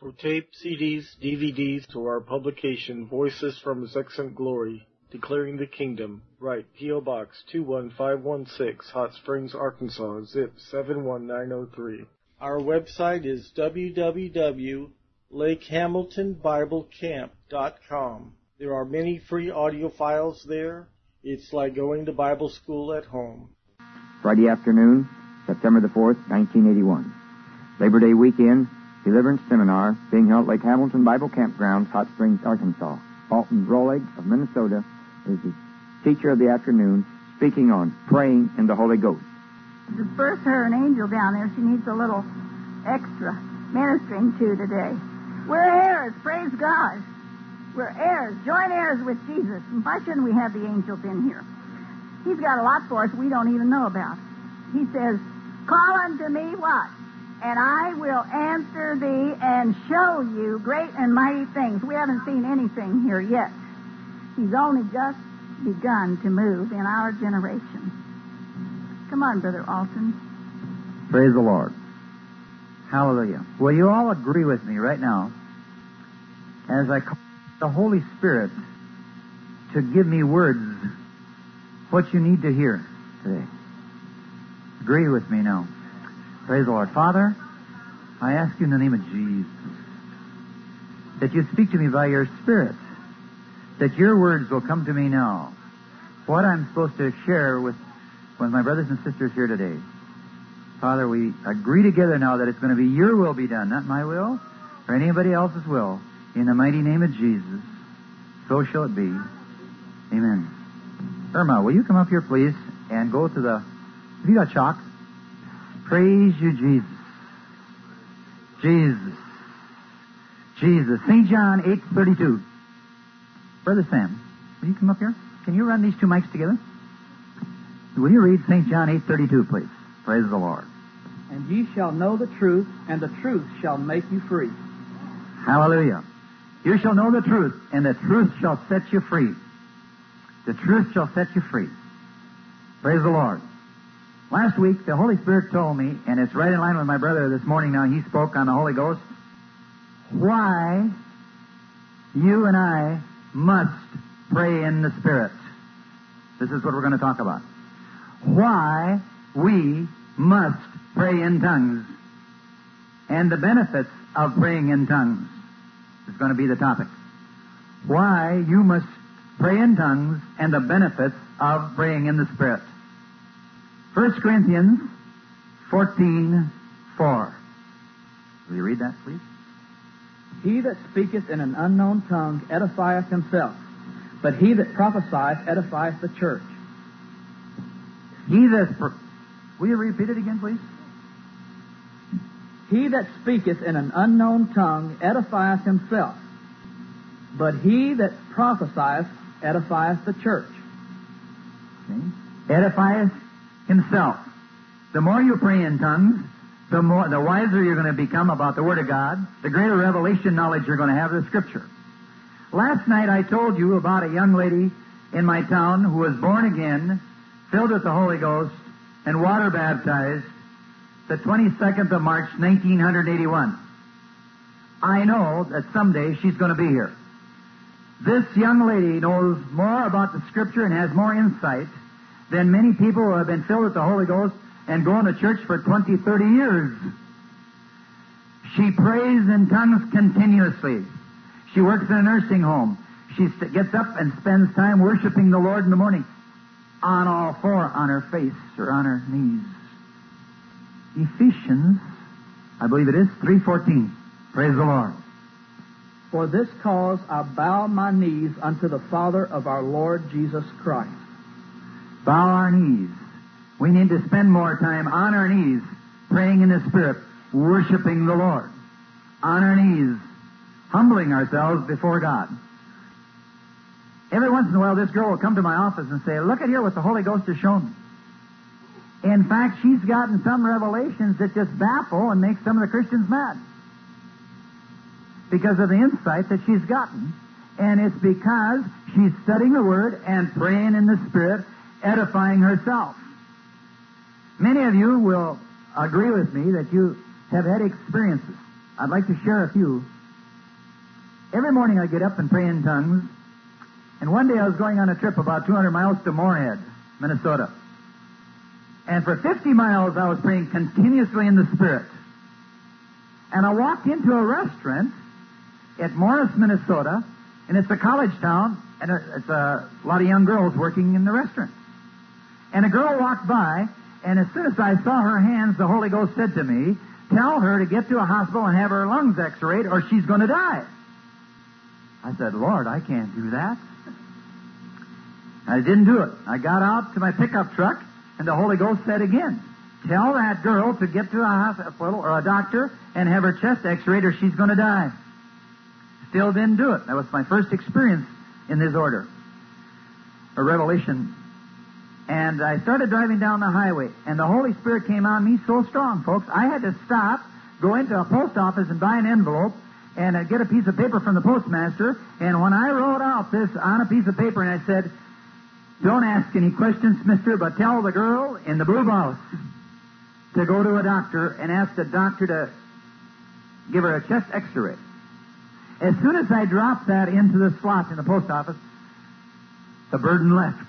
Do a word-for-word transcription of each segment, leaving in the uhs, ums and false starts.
For tape, C Ds, D V Ds, to our publication, Voices from His Excellent Glory, Declaring the Kingdom, write P O. Box two one five one six, Hot Springs, Arkansas, zip seven one nine zero three. Our website is w w w dot lake hamilton bible camp dot com. There are many free audio files there. It's like going to Bible school at home. Friday afternoon, September the fourth, nineteen eighty-one. Labor Day weekend, Deliverance Seminar being held at Lake Hamilton Bible Campground, Hot Springs, Arkansas. Alton Rolig of Minnesota is the teacher of the afternoon, speaking on praying in the Holy Ghost. Disperse her an angel down there. She needs a little extra ministering to today. We're heirs, praise God. We're heirs, joint heirs with Jesus. And why shouldn't we have the angel been here? He's got a lot for us we don't even know about. He says, call unto me what? And I will answer thee and show you great and mighty things. We haven't seen anything here yet. He's only just begun to move in our generation. Come on, Brother Alton. Praise the Lord. Hallelujah. Will you all agree with me right now as I call the Holy Spirit to give me words, what you need to hear today? Agree with me now. Praise the Lord. Father, I ask you in the name of Jesus that you speak to me by your Spirit, that your words will come to me now. What I'm supposed to share with, with my brothers and sisters here today. Father, we agree together now that it's going to be your will be done, not my will or anybody else's will. In the mighty name of Jesus, so shall it be. Amen. Irma, will you come up here, please, and go to the... Have you got chalk? Praise you, Jesus. Jesus. Jesus. Saint John eight thirty-two. Brother Sam, will you come up here? Can you run these two mics together? Will you read Saint John eight thirty-two, please? Praise the Lord. And ye shall know the truth, and the truth shall make you free. Hallelujah. You shall know the truth, and the truth shall set you free. The truth shall set you free. Praise the Lord. Last week, the Holy Spirit told me, and it's right in line with my brother this morning now, he spoke on the Holy Ghost, why you and I must pray in the Spirit. This is what we're going to talk about. Why we must pray in tongues, and the benefits of praying in tongues is going to be the topic. Why you must pray in tongues and the benefits of praying in the Spirit. First Corinthians fourteen four. Will you read that, please? He that speaketh in an unknown tongue edifieth himself, but he that prophesieth edifieth the church. He that... Pro- Will you repeat it again, please? He that speaketh in an unknown tongue edifieth himself, but he that prophesieth edifieth the church. Okay. Edifieth himself. The more you pray in tongues, the more, the wiser you're going to become about the Word of God, the greater revelation knowledge you're going to have of the Scripture. Last night I told you about a young lady in my town who was born again, filled with the Holy Ghost, and water baptized the twenty-second of March, nineteen eighty-one. I know that someday she's going to be here. This young lady knows more about the Scripture and has more insight than many people who have been filled with the Holy Ghost and going to church for twenty, thirty years. She prays in tongues continuously. She works in a nursing home. She gets up and spends time worshiping the Lord in the morning on all four, on her face or on her knees. Ephesians, I believe it is, three fourteen. Praise the Lord. For this cause I bow my knees unto the Father of our Lord Jesus Christ. Bow our knees. We need to spend more time on our knees, praying in the Spirit, worshiping the Lord. On our knees, humbling ourselves before God. Every once in a while, this girl will come to my office and say, look at here what the Holy Ghost has shown me. In fact, she's gotten some revelations that just baffle and make some of the Christians mad. Because of the insight that she's gotten. And it's because she's studying the Word and praying in the Spirit, edifying herself. Many of you will agree with me that you have had experiences I'd like to share a few. Every morning I get up and pray in tongues. And one day I was going on a trip about two hundred miles to Moorhead, Minnesota. And for fifty miles I was praying continuously in the Spirit. And I walked into a restaurant at Morris, Minnesota, and it's a college town, and it's a lot of young girls working in the restaurant. And a girl walked by, and as soon as I saw her hands, the Holy Ghost said to me, tell her to get to a hospital and have her lungs x-rayed, or she's going to die. I said, Lord, I can't do that. I didn't do it. I got out to my pickup truck, and the Holy Ghost said again, tell that girl to get to a hospital or a doctor and have her chest x-rayed, or she's going to die. Still didn't do it. That was my first experience in this order, a revelation. And I started driving down the highway, and the Holy Spirit came on me so strong, folks. I had to stop, go into a post office and buy an envelope, and uh, get a piece of paper from the postmaster. And when I wrote out this on a piece of paper, and I said, don't ask any questions, mister, but tell the girl in the blue blouse to go to a doctor and ask the doctor to give her a chest x-ray. As soon as I dropped that into the slot in the post office, the burden left.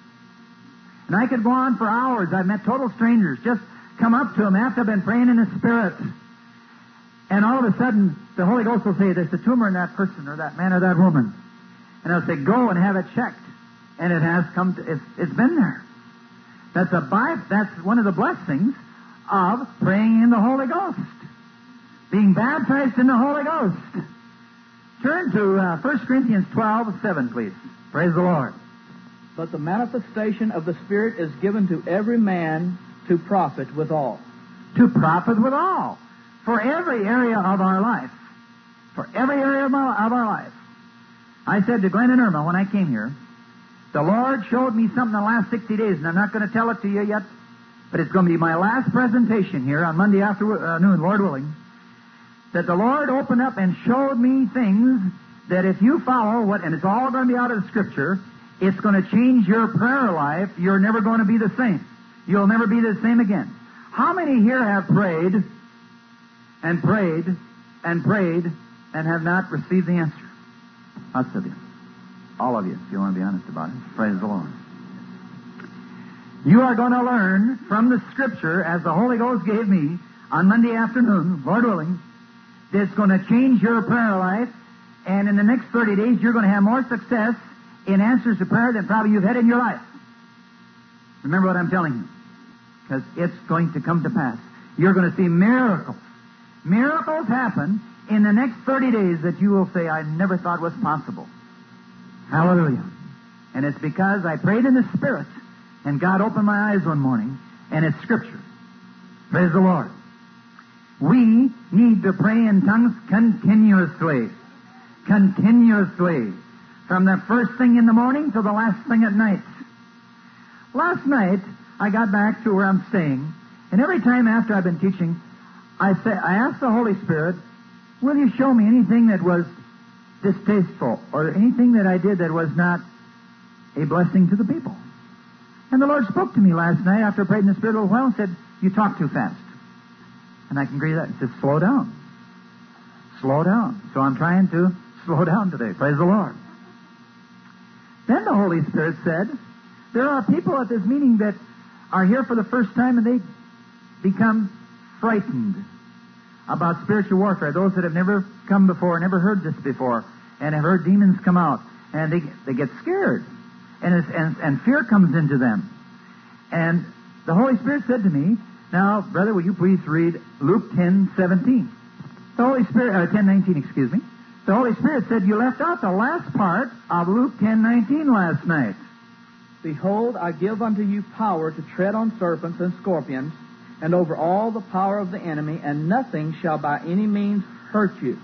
And I could go on for hours. I've met total strangers. Just come up to them after I've been praying in the Spirit. And all of a sudden, the Holy Ghost will say, there's a tumor in that person or that man or that woman. And I'll say, go and have it checked. And it has come to, it's, it's been there. That's a by, that's one of the blessings of praying in the Holy Ghost. Being baptized in the Holy Ghost. Turn to uh, First Corinthians twelve, seven, please. Praise the Lord. But the manifestation of the Spirit is given to every man to profit withal. To profit withal. For every area of our life. For every area of our, of our life. I said to Glenn and Irma when I came here, the Lord showed me something in the last sixty days, and I'm not going to tell it to you yet, but it's going to be my last presentation here on Monday afternoon, Lord willing, that the Lord opened up and showed me things that if you follow what, and it's all going to be out of the Scripture, it's going to change your prayer life. You're never going to be the same. You'll never be the same again. How many here have prayed and prayed and prayed and have not received the answer? Lots of you. All of you, if you want to be honest about it. Praise the Lord. You are going to learn from the Scripture, as the Holy Ghost gave me on Monday afternoon, Lord willing, that's going to change your prayer life, and in the next thirty days you're going to have more success in answers to prayer than probably you've had in your life. Remember what I'm telling you, because it's going to come to pass. You're going to see miracles. Miracles happen in the next thirty days that you will say, I never thought was possible. Hallelujah. And it's because I prayed in the Spirit, and God opened my eyes one morning, and it's Scripture. Praise the Lord. We need to pray in tongues continuously. Continuously. From the first thing in the morning to the last thing at night. Last night, I got back to where I'm staying, and every time after I've been teaching, I say, I asked the Holy Spirit, will you show me anything that was distasteful, or anything that I did that was not a blessing to the people? And the Lord spoke to me last night after I prayed in the Spirit a little while and said, you talk too fast. And I can agree with that. He says, slow down. Slow down. So I'm trying to slow down today. Praise the Lord. Then the Holy Spirit said, there are people at this meeting that are here for the first time and they become frightened about spiritual warfare. Those that have never come before, never heard this before, and have heard demons come out. And they they get scared. And, it's, and, and fear comes into them. And the Holy Spirit said to me, now, brother, will you please read Luke ten seventeen? The Holy Spirit, uh, ten nineteen, excuse me. The Holy Spirit said, you left out the last part of Luke ten nineteen last night. Behold, I give unto you power to tread on serpents and scorpions, and over all the power of the enemy, and nothing shall by any means hurt you.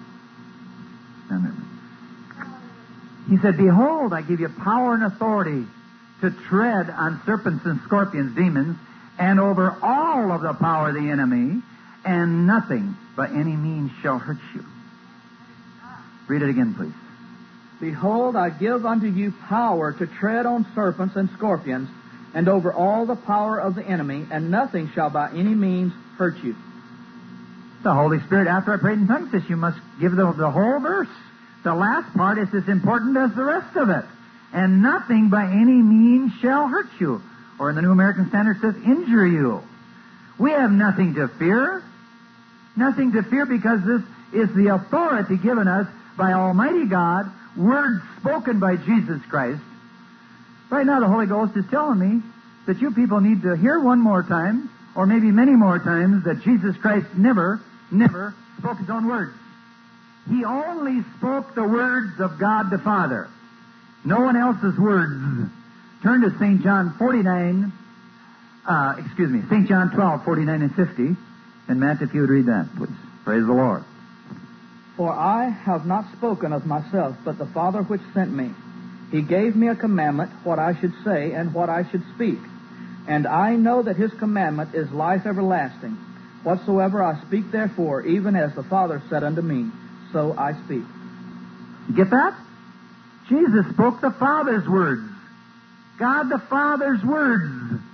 He said, behold, I give you power and authority to tread on serpents and scorpions, demons, and over all of the power of the enemy, and nothing by any means shall hurt you. Read it again, please. Behold, I give unto you power to tread on serpents and scorpions, and over all the power of the enemy, and nothing shall by any means hurt you. The Holy Spirit, after I prayed in tongues, says you must give the, the whole verse. The last part is as important as the rest of it. And nothing by any means shall hurt you. Or in the New American Standard says, injure you. We have nothing to fear. Nothing to fear because this is the authority given us by Almighty God, words spoken by Jesus Christ. Right now the Holy Ghost is telling me that you people need to hear one more time, or maybe many more times, that Jesus Christ never, never spoke His own words. He only spoke the words of God the Father. No one else's words. Turn to Saint John forty-nine, uh, excuse me, Saint John twelve, forty-nine and fifty. And Matt, if you would read that, please. Praise the Lord. For I have not spoken of myself, but the Father which sent me. He gave me a commandment, what I should say and what I should speak. And I know that His commandment is life everlasting. Whatsoever I speak therefore, even as the Father said unto me, so I speak. You get that? Jesus spoke the Father's words. God the Father's words.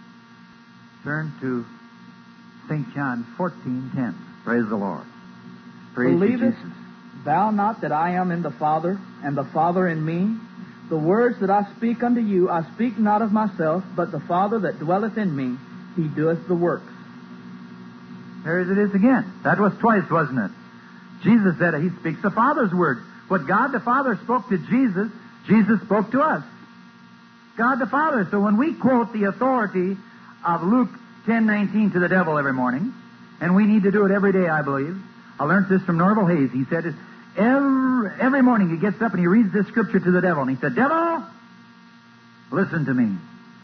Turn to Saint John fourteen ten. Praise the Lord. Praise Believest Jesus. thou not that I am in the Father, and the Father in me? The words that I speak unto you, I speak not of myself, but the Father that dwelleth in me, He doeth the works. There it is again. That was twice, wasn't it? Jesus said He speaks the Father's words. What God the Father spoke to Jesus, Jesus spoke to us. God the Father. So when we quote the authority of Luke ten nineteen to the devil every morning, and we need to do it every day, I believe. I learned this from Norval Hayes. He said every, every morning he gets up and he reads this scripture to the devil. And he said, devil, listen to me.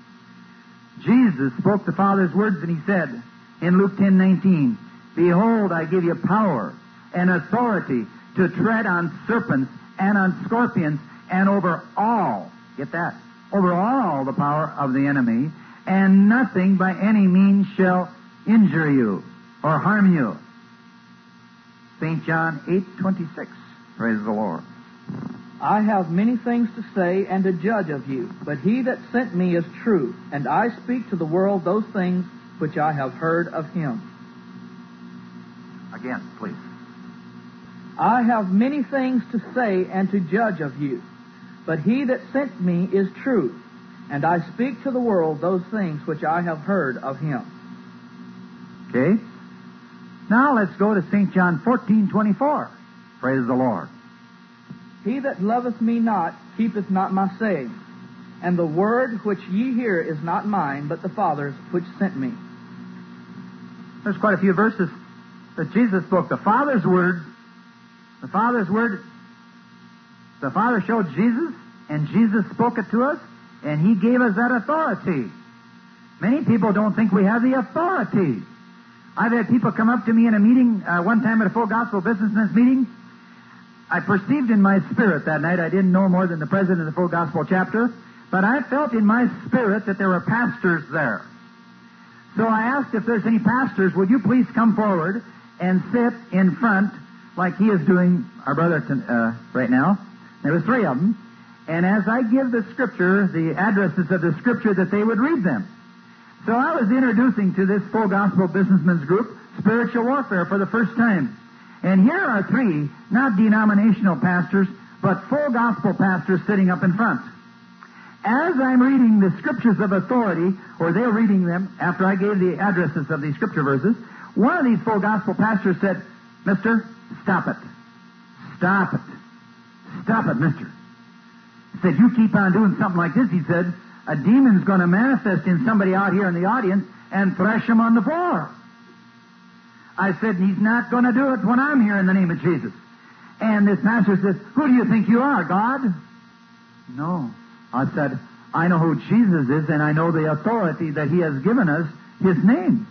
Jesus spoke the Father's words and He said in Luke ten nineteen, behold, I give you power and authority to tread on serpents and on scorpions and over all, get that, over all the power of the enemy, and nothing by any means shall injure you or harm you. Saint John eight twenty-six. Praise the Lord. I have many things to say and to judge of you, but He that sent me is true, and I speak to the world those things which I have heard of Him. Again, please. I have many things to say and to judge of you, but He that sent me is true, and I speak to the world those things which I have heard of Him. Okay. Now let's go to Saint John fourteen twenty-four. Praise the Lord. He that loveth me not keepeth not my saying, and the word which ye hear is not mine, but the Father's which sent me. There's quite a few verses that Jesus spoke. The Father's word, the Father's word, the Father showed Jesus, and Jesus spoke it to us, and He gave us that authority. Many people don't think we have the authority. I've had people come up to me in a meeting, uh, one time at a Full Gospel Businessmen's meeting. I perceived in my spirit that night, I didn't know more than the president of the Full Gospel chapter, but I felt in my spirit that there were pastors there. So I asked if there's any pastors, would you please come forward and sit in front like he is doing, our brother uh, right now. There was three of them. And as I give the Scripture, the addresses of the Scripture, that they would read them. So I was introducing to this Full Gospel Businessmen's group spiritual warfare for the first time. And here are three, not denominational pastors, but full gospel pastors sitting up in front. As I'm reading the Scriptures of authority, or they're reading them after I gave the addresses of these Scripture verses, one of these full gospel pastors said, Mister, stop it. Stop it. Stop it, mister. He said, you keep on doing something like this, he said, a demon's going to manifest in somebody out here in the audience and thresh him on the floor. I said, he's not going to do it when I'm here in the name of Jesus. And this pastor says, who do you think you are, God? No. I said, I know who Jesus is, and I know the authority that He has given us, His name.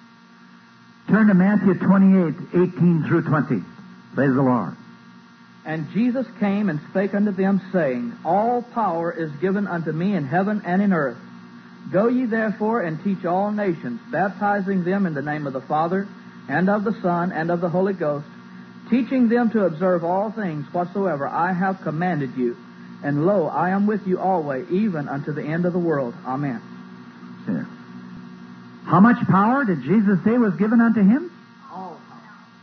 Turn to Matthew twenty-eight, eighteen through twenty. Praise the Lord. And Jesus came and spake unto them, saying, all power is given unto me in heaven and in earth. Go ye therefore and teach all nations, baptizing them in the name of the Father, and of the Son, and of the Holy Ghost, teaching them to observe all things whatsoever I have commanded you. And lo, I am with you always, even unto the end of the world. Amen. There. How much power did Jesus say was given unto Him? All power.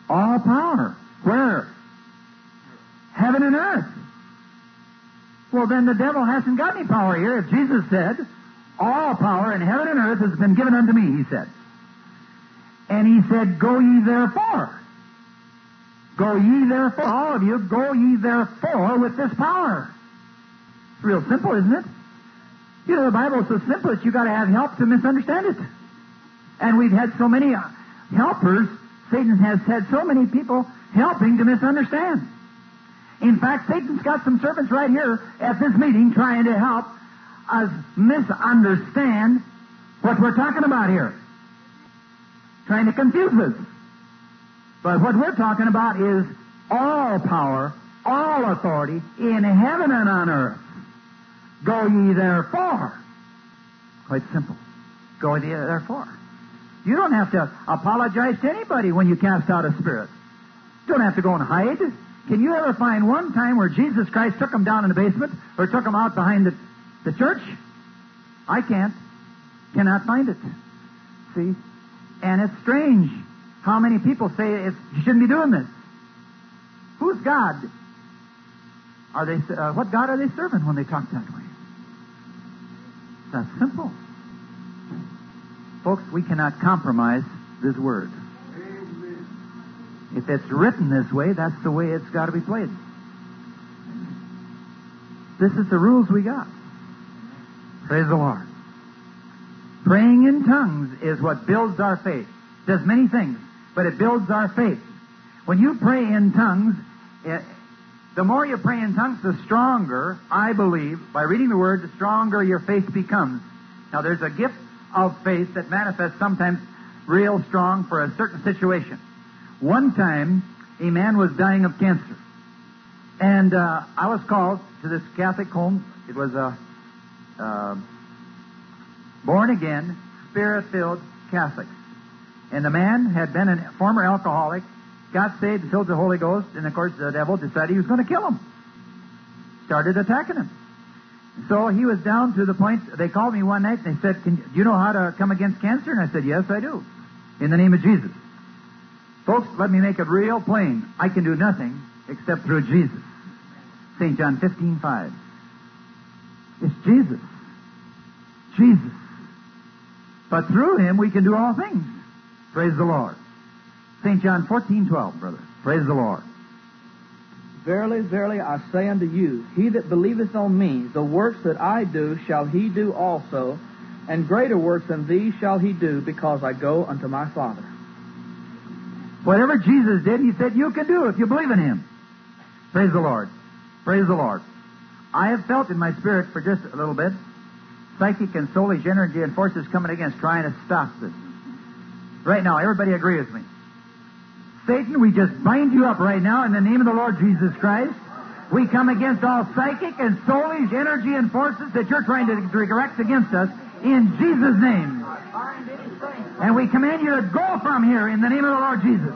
All power. Where? Heaven and earth. Well, then the devil hasn't got any power here. If Jesus said, all power in heaven and earth has been given unto me, he said. And he said, go ye therefore. Go ye therefore. All of you, go ye therefore with this power. It's real simple, isn't it? You know, the Bible is so simple that you've got to have help to misunderstand it. And we've had so many helpers. Satan has had so many people helping to misunderstand. In fact, Satan's got some servants right here at this meeting trying to help us misunderstand what we're talking about here. Trying to confuse us. But what we're talking about is all power, all authority in heaven and on earth. Go ye therefore. Quite simple. Go ye therefore. You don't have to apologize to anybody when you cast out a spirit. You don't have to go and hide. Can you ever find one time where Jesus Christ took them down in the basement or took them out behind the, the church? I can't. Cannot find it. See? And it's strange how many people say it's, you shouldn't be doing this. Who's God? Are they? Uh, what God are they serving when they talk that way? That's simple. Folks, we cannot compromise this word. If it's written this way, that's the way it's got to be played. This is the rules we got. Praise the Lord. Praying in tongues is what builds our faith. It does many things, but it builds our faith. When you pray in tongues, it, the more you pray in tongues, the stronger, I believe, by reading the Word, the stronger your faith becomes. Now, there's a gift of faith that manifests sometimes real strong for a certain situation. One time, a man was dying of cancer. And uh, I was called to this Catholic home. It was a uh, born-again, Spirit-filled Catholic. And the man had been a former alcoholic, got saved, filled with the Holy Ghost, and of course the devil decided he was going to kill him. Started attacking him. So he was down to the point, they called me one night and they said, Can, do you know how to come against cancer? And I said, yes, I do. In the name of Jesus. Folks, let me make it real plain. I can do nothing except through Jesus. Saint John fifteen five. It's Jesus. Jesus. But through Him we can do all things. Praise the Lord. Saint John fourteen twelve, brother. Praise the Lord. Verily, verily, I say unto you, he that believeth on me, the works that I do shall he do also, and greater works than these shall he do, because I go unto my Father. Whatever Jesus did, He said you can do if you believe in Him. Praise the Lord. Praise the Lord. I have felt in my spirit for just a little bit, psychic and soulish energy and forces coming against trying to stop this. Right now, everybody agree with me. Satan, we just bind you up right now in the name of the Lord Jesus Christ. We come against all psychic and soulish energy and forces that you're trying to direct against us in Jesus' name. And we command you to go from here in the name of the Lord Jesus.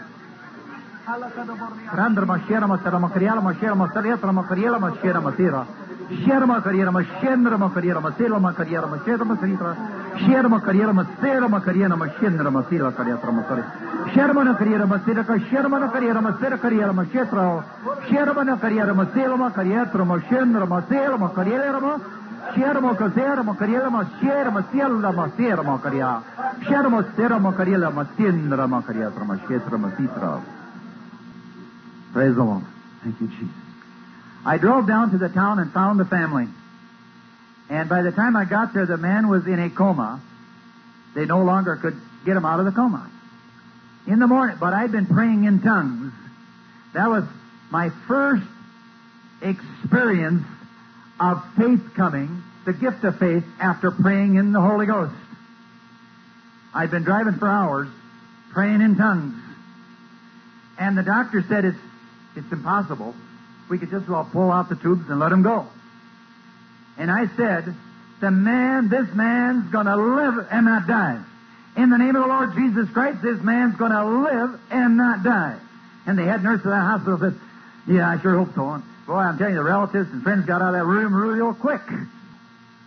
Shermo Kazermo Karielmo Shermo Sielmo Sermo Karia Shermo Sermo Karielmo Sindramo Kariatramo Shetramo Sitra. Praise the Lord. Thank you, Jesus. I drove down to the town and found the family. And by the time I got there, the man was in a coma. They no longer could get him out of the coma. In the morning, but I'd been praying in tongues. That was my first experience of faith coming, the gift of faith, after praying in the Holy Ghost. I'd been driving for hours, praying in tongues. And the doctor said it's it's impossible. We could just well pull out the tubes and let him go. And I said, the man, this man's going to live and not die. In the name of the Lord Jesus Christ, this man's going to live and not die. And the head nurse of that hospital said, yeah, I sure hope so. And boy, I'm telling you, the relatives and friends got out of that room real quick.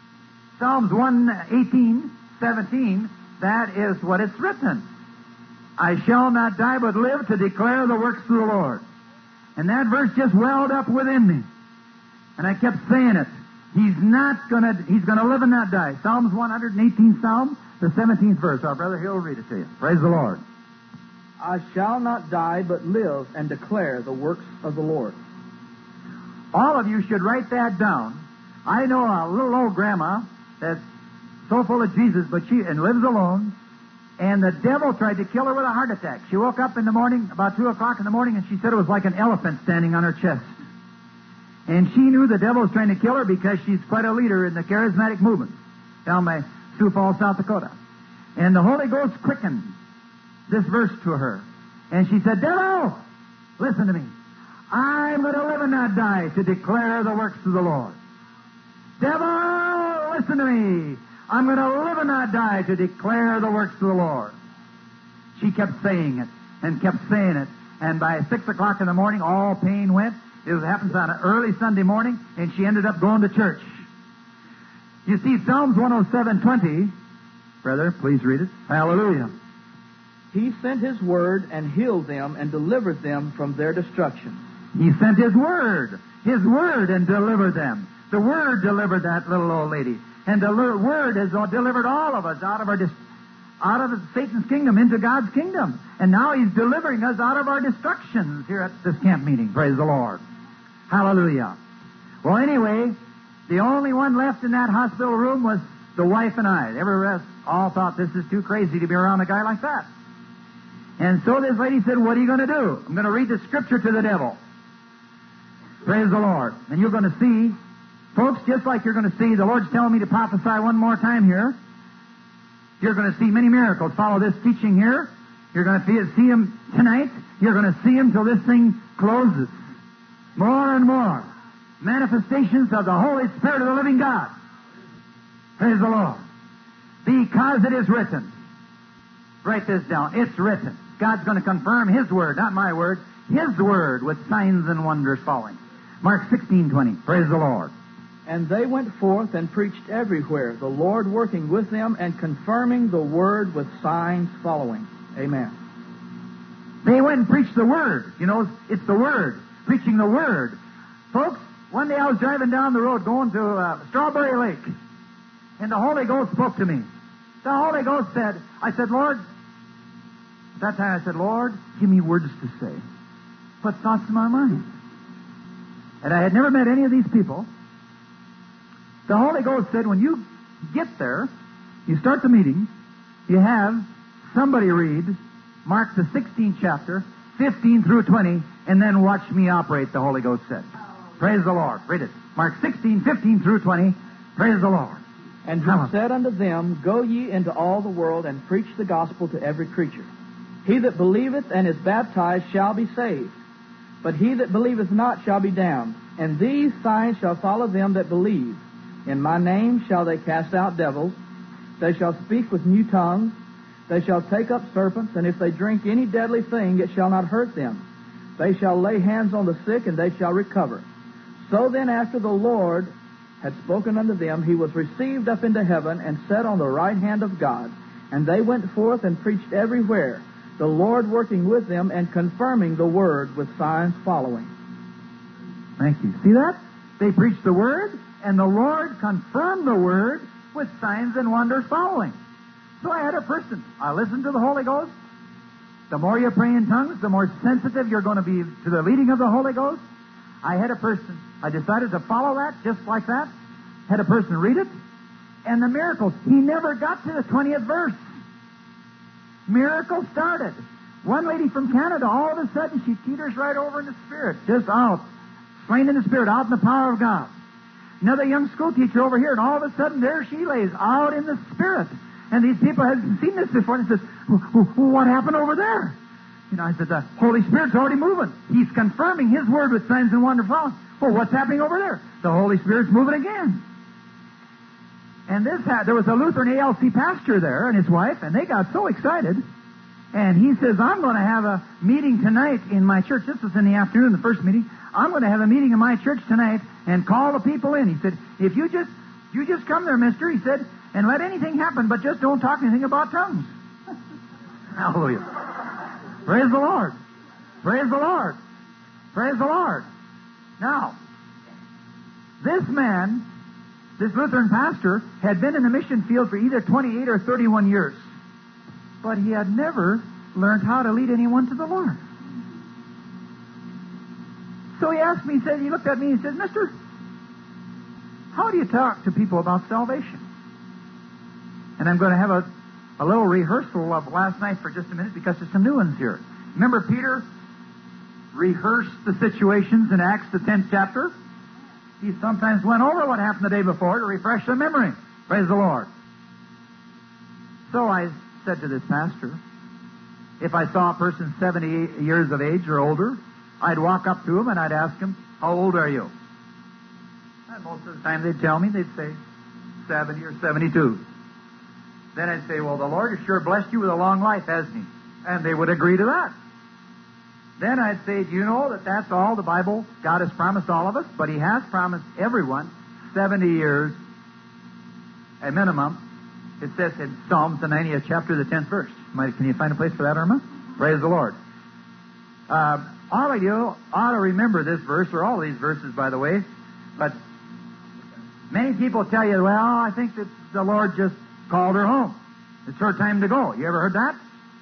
Psalms one eighteen, seventeen, that is what it's written. I shall not die but live to declare the works of the Lord. And that verse just welled up within me. And I kept saying it. He's not gonna, he's gonna live and not die. Psalms one hundred eighteenth Psalm, the seventeenth verse. Our brother Hill will read it to you. Praise the Lord. I shall not die, but live and declare the works of the Lord. All of you should write that down. I know a little old grandma that's so full of Jesus, but she and lives alone. And the devil tried to kill her with a heart attack. She woke up in the morning, about two o'clock in the morning, and she said it was like an elephant standing on her chest. And she knew the devil was trying to kill her because she's quite a leader in the charismatic movement down by Sioux Falls, South Dakota. And the Holy Ghost quickened this verse to her. And she said, devil, listen to me. I'm going to live and not die to declare the works of the Lord. Devil, listen to me. I'm going to live and not die to declare the works of the Lord. She kept saying it and kept saying it. And by six o'clock in the morning, all pain went. It happens on an early Sunday morning, and she ended up going to church. You see, Psalms one oh seven twenty, brother, please read it. Hallelujah. He sent His word and healed them and delivered them from their destruction. He sent His word, His word, and delivered them. The word delivered that little old lady. And the word has delivered all of us out of our dis- out of Satan's kingdom into God's kingdom. And now He's delivering us out of our destructions here at this camp meeting. Praise the Lord. Hallelujah. Well, anyway, the only one left in that hospital room was the wife and I. Every rest all thought this is too crazy to be around a guy like that. And so this lady said, what are you going to do? I'm going to read the scripture to the devil. Praise the Lord. And you're going to see, folks, just like you're going to see, the Lord's telling me to prophesy one more time here. You're going to see many miracles. Follow this teaching here. You're going to see them tonight. You're going to see them till this thing closes. More and more manifestations of the Holy Spirit of the living God. Praise the Lord. Because it is written. Write this down. It's written. God's going to confirm His word, not my word. His word with signs and wonders following. Mark sixteen twenty. Praise the Lord. And they went forth and preached everywhere, the Lord working with them and confirming the word with signs following. Amen. They went and preached the word. You know, it's the word. Preaching the word. Folks, one day I was driving down the road going to uh, Strawberry Lake, and the Holy Ghost spoke to me. The Holy Ghost said, I said, Lord, at that time I said, Lord, give me words to say. Put thoughts in my mind. And I had never met any of these people. The Holy Ghost said, when you get there, you start the meeting, you have somebody read Mark the sixteenth chapter, fifteen through twenty, and then watch me operate, the Holy Ghost said. Praise the Lord. Read it. Mark sixteen, fifteen through twenty. Praise the Lord. And He said unto them, Go ye into all the world and preach the gospel to every creature. He that believeth and is baptized shall be saved, but he that believeth not shall be damned. And these signs shall follow them that believe. In my name shall they cast out devils. They shall speak with new tongues. They shall take up serpents, and if they drink any deadly thing, it shall not hurt them. They shall lay hands on the sick, and they shall recover. So then, after the Lord had spoken unto them, He was received up into heaven and set on the right hand of God. And they went forth and preached everywhere, the Lord working with them and confirming the word with signs following. Thank you. See that? They preached the word, and the Lord confirmed the word with signs and wonders following. So I had a person. I listened to the Holy Ghost. The more you pray in tongues, the more sensitive you're going to be to the leading of the Holy Ghost. I had a person. I decided to follow that just like that. Had a person read it. And the miracles. He never got to the twentieth verse. Miracle started. One lady from Canada, all of a sudden, she teeters right over in the Spirit. Just out. Slain in the Spirit, out in the power of God. Another young school teacher over here, and all of a sudden, there she lays, out in the Spirit. And these people hadn't seen this before, and he says, what happened over there? You know, I said, the Holy Spirit's already moving. He's confirming His word with signs and wonders following. Well, what's happening over there? The Holy Spirit's moving again. And this had, there was a Lutheran A L C pastor there and his wife, and they got so excited. And he says, I'm going to have a meeting tonight in my church. This was in the afternoon, the first meeting. I'm going to have a meeting in my church tonight and call the people in. He said, if you just, you just come there, mister, he said, and let anything happen, but just don't talk anything about tongues. Hallelujah. Praise the Lord. Praise the Lord. Praise the Lord. Now, this man, this Lutheran pastor, had been in the mission field for either twenty-eight or thirty-one years. But he had never learned how to lead anyone to the Lord. So he asked me, he said, he looked at me and he said, Mister, how do you talk to people about salvation? And I'm going to have a, a little rehearsal of last night for just a minute because there's some new ones here. Remember Peter rehearsed the situations in Acts, the tenth chapter? He sometimes went over what happened the day before to refresh the memory. Praise the Lord. So I said to this pastor, if I saw a person seventy years of age or older, I'd walk up to him and I'd ask him, how old are you? And most of the time they'd tell me, they'd say seventy or seventy-two. Then I'd say, well, the Lord has sure blessed you with a long life, hasn't He? And they would agree to that. Then I'd say, do you know that that's all the Bible, God has promised all of us? But He has promised everyone seventy years, a minimum. It says in Psalms, the ninetieth chapter, the tenth verse. Can you find a place for that, Irma? Praise the Lord. Uh, all of you ought to remember this verse, or all these verses, by the way. But many people tell you, well, I think that the Lord just called her home. It's her time to go. You ever heard that?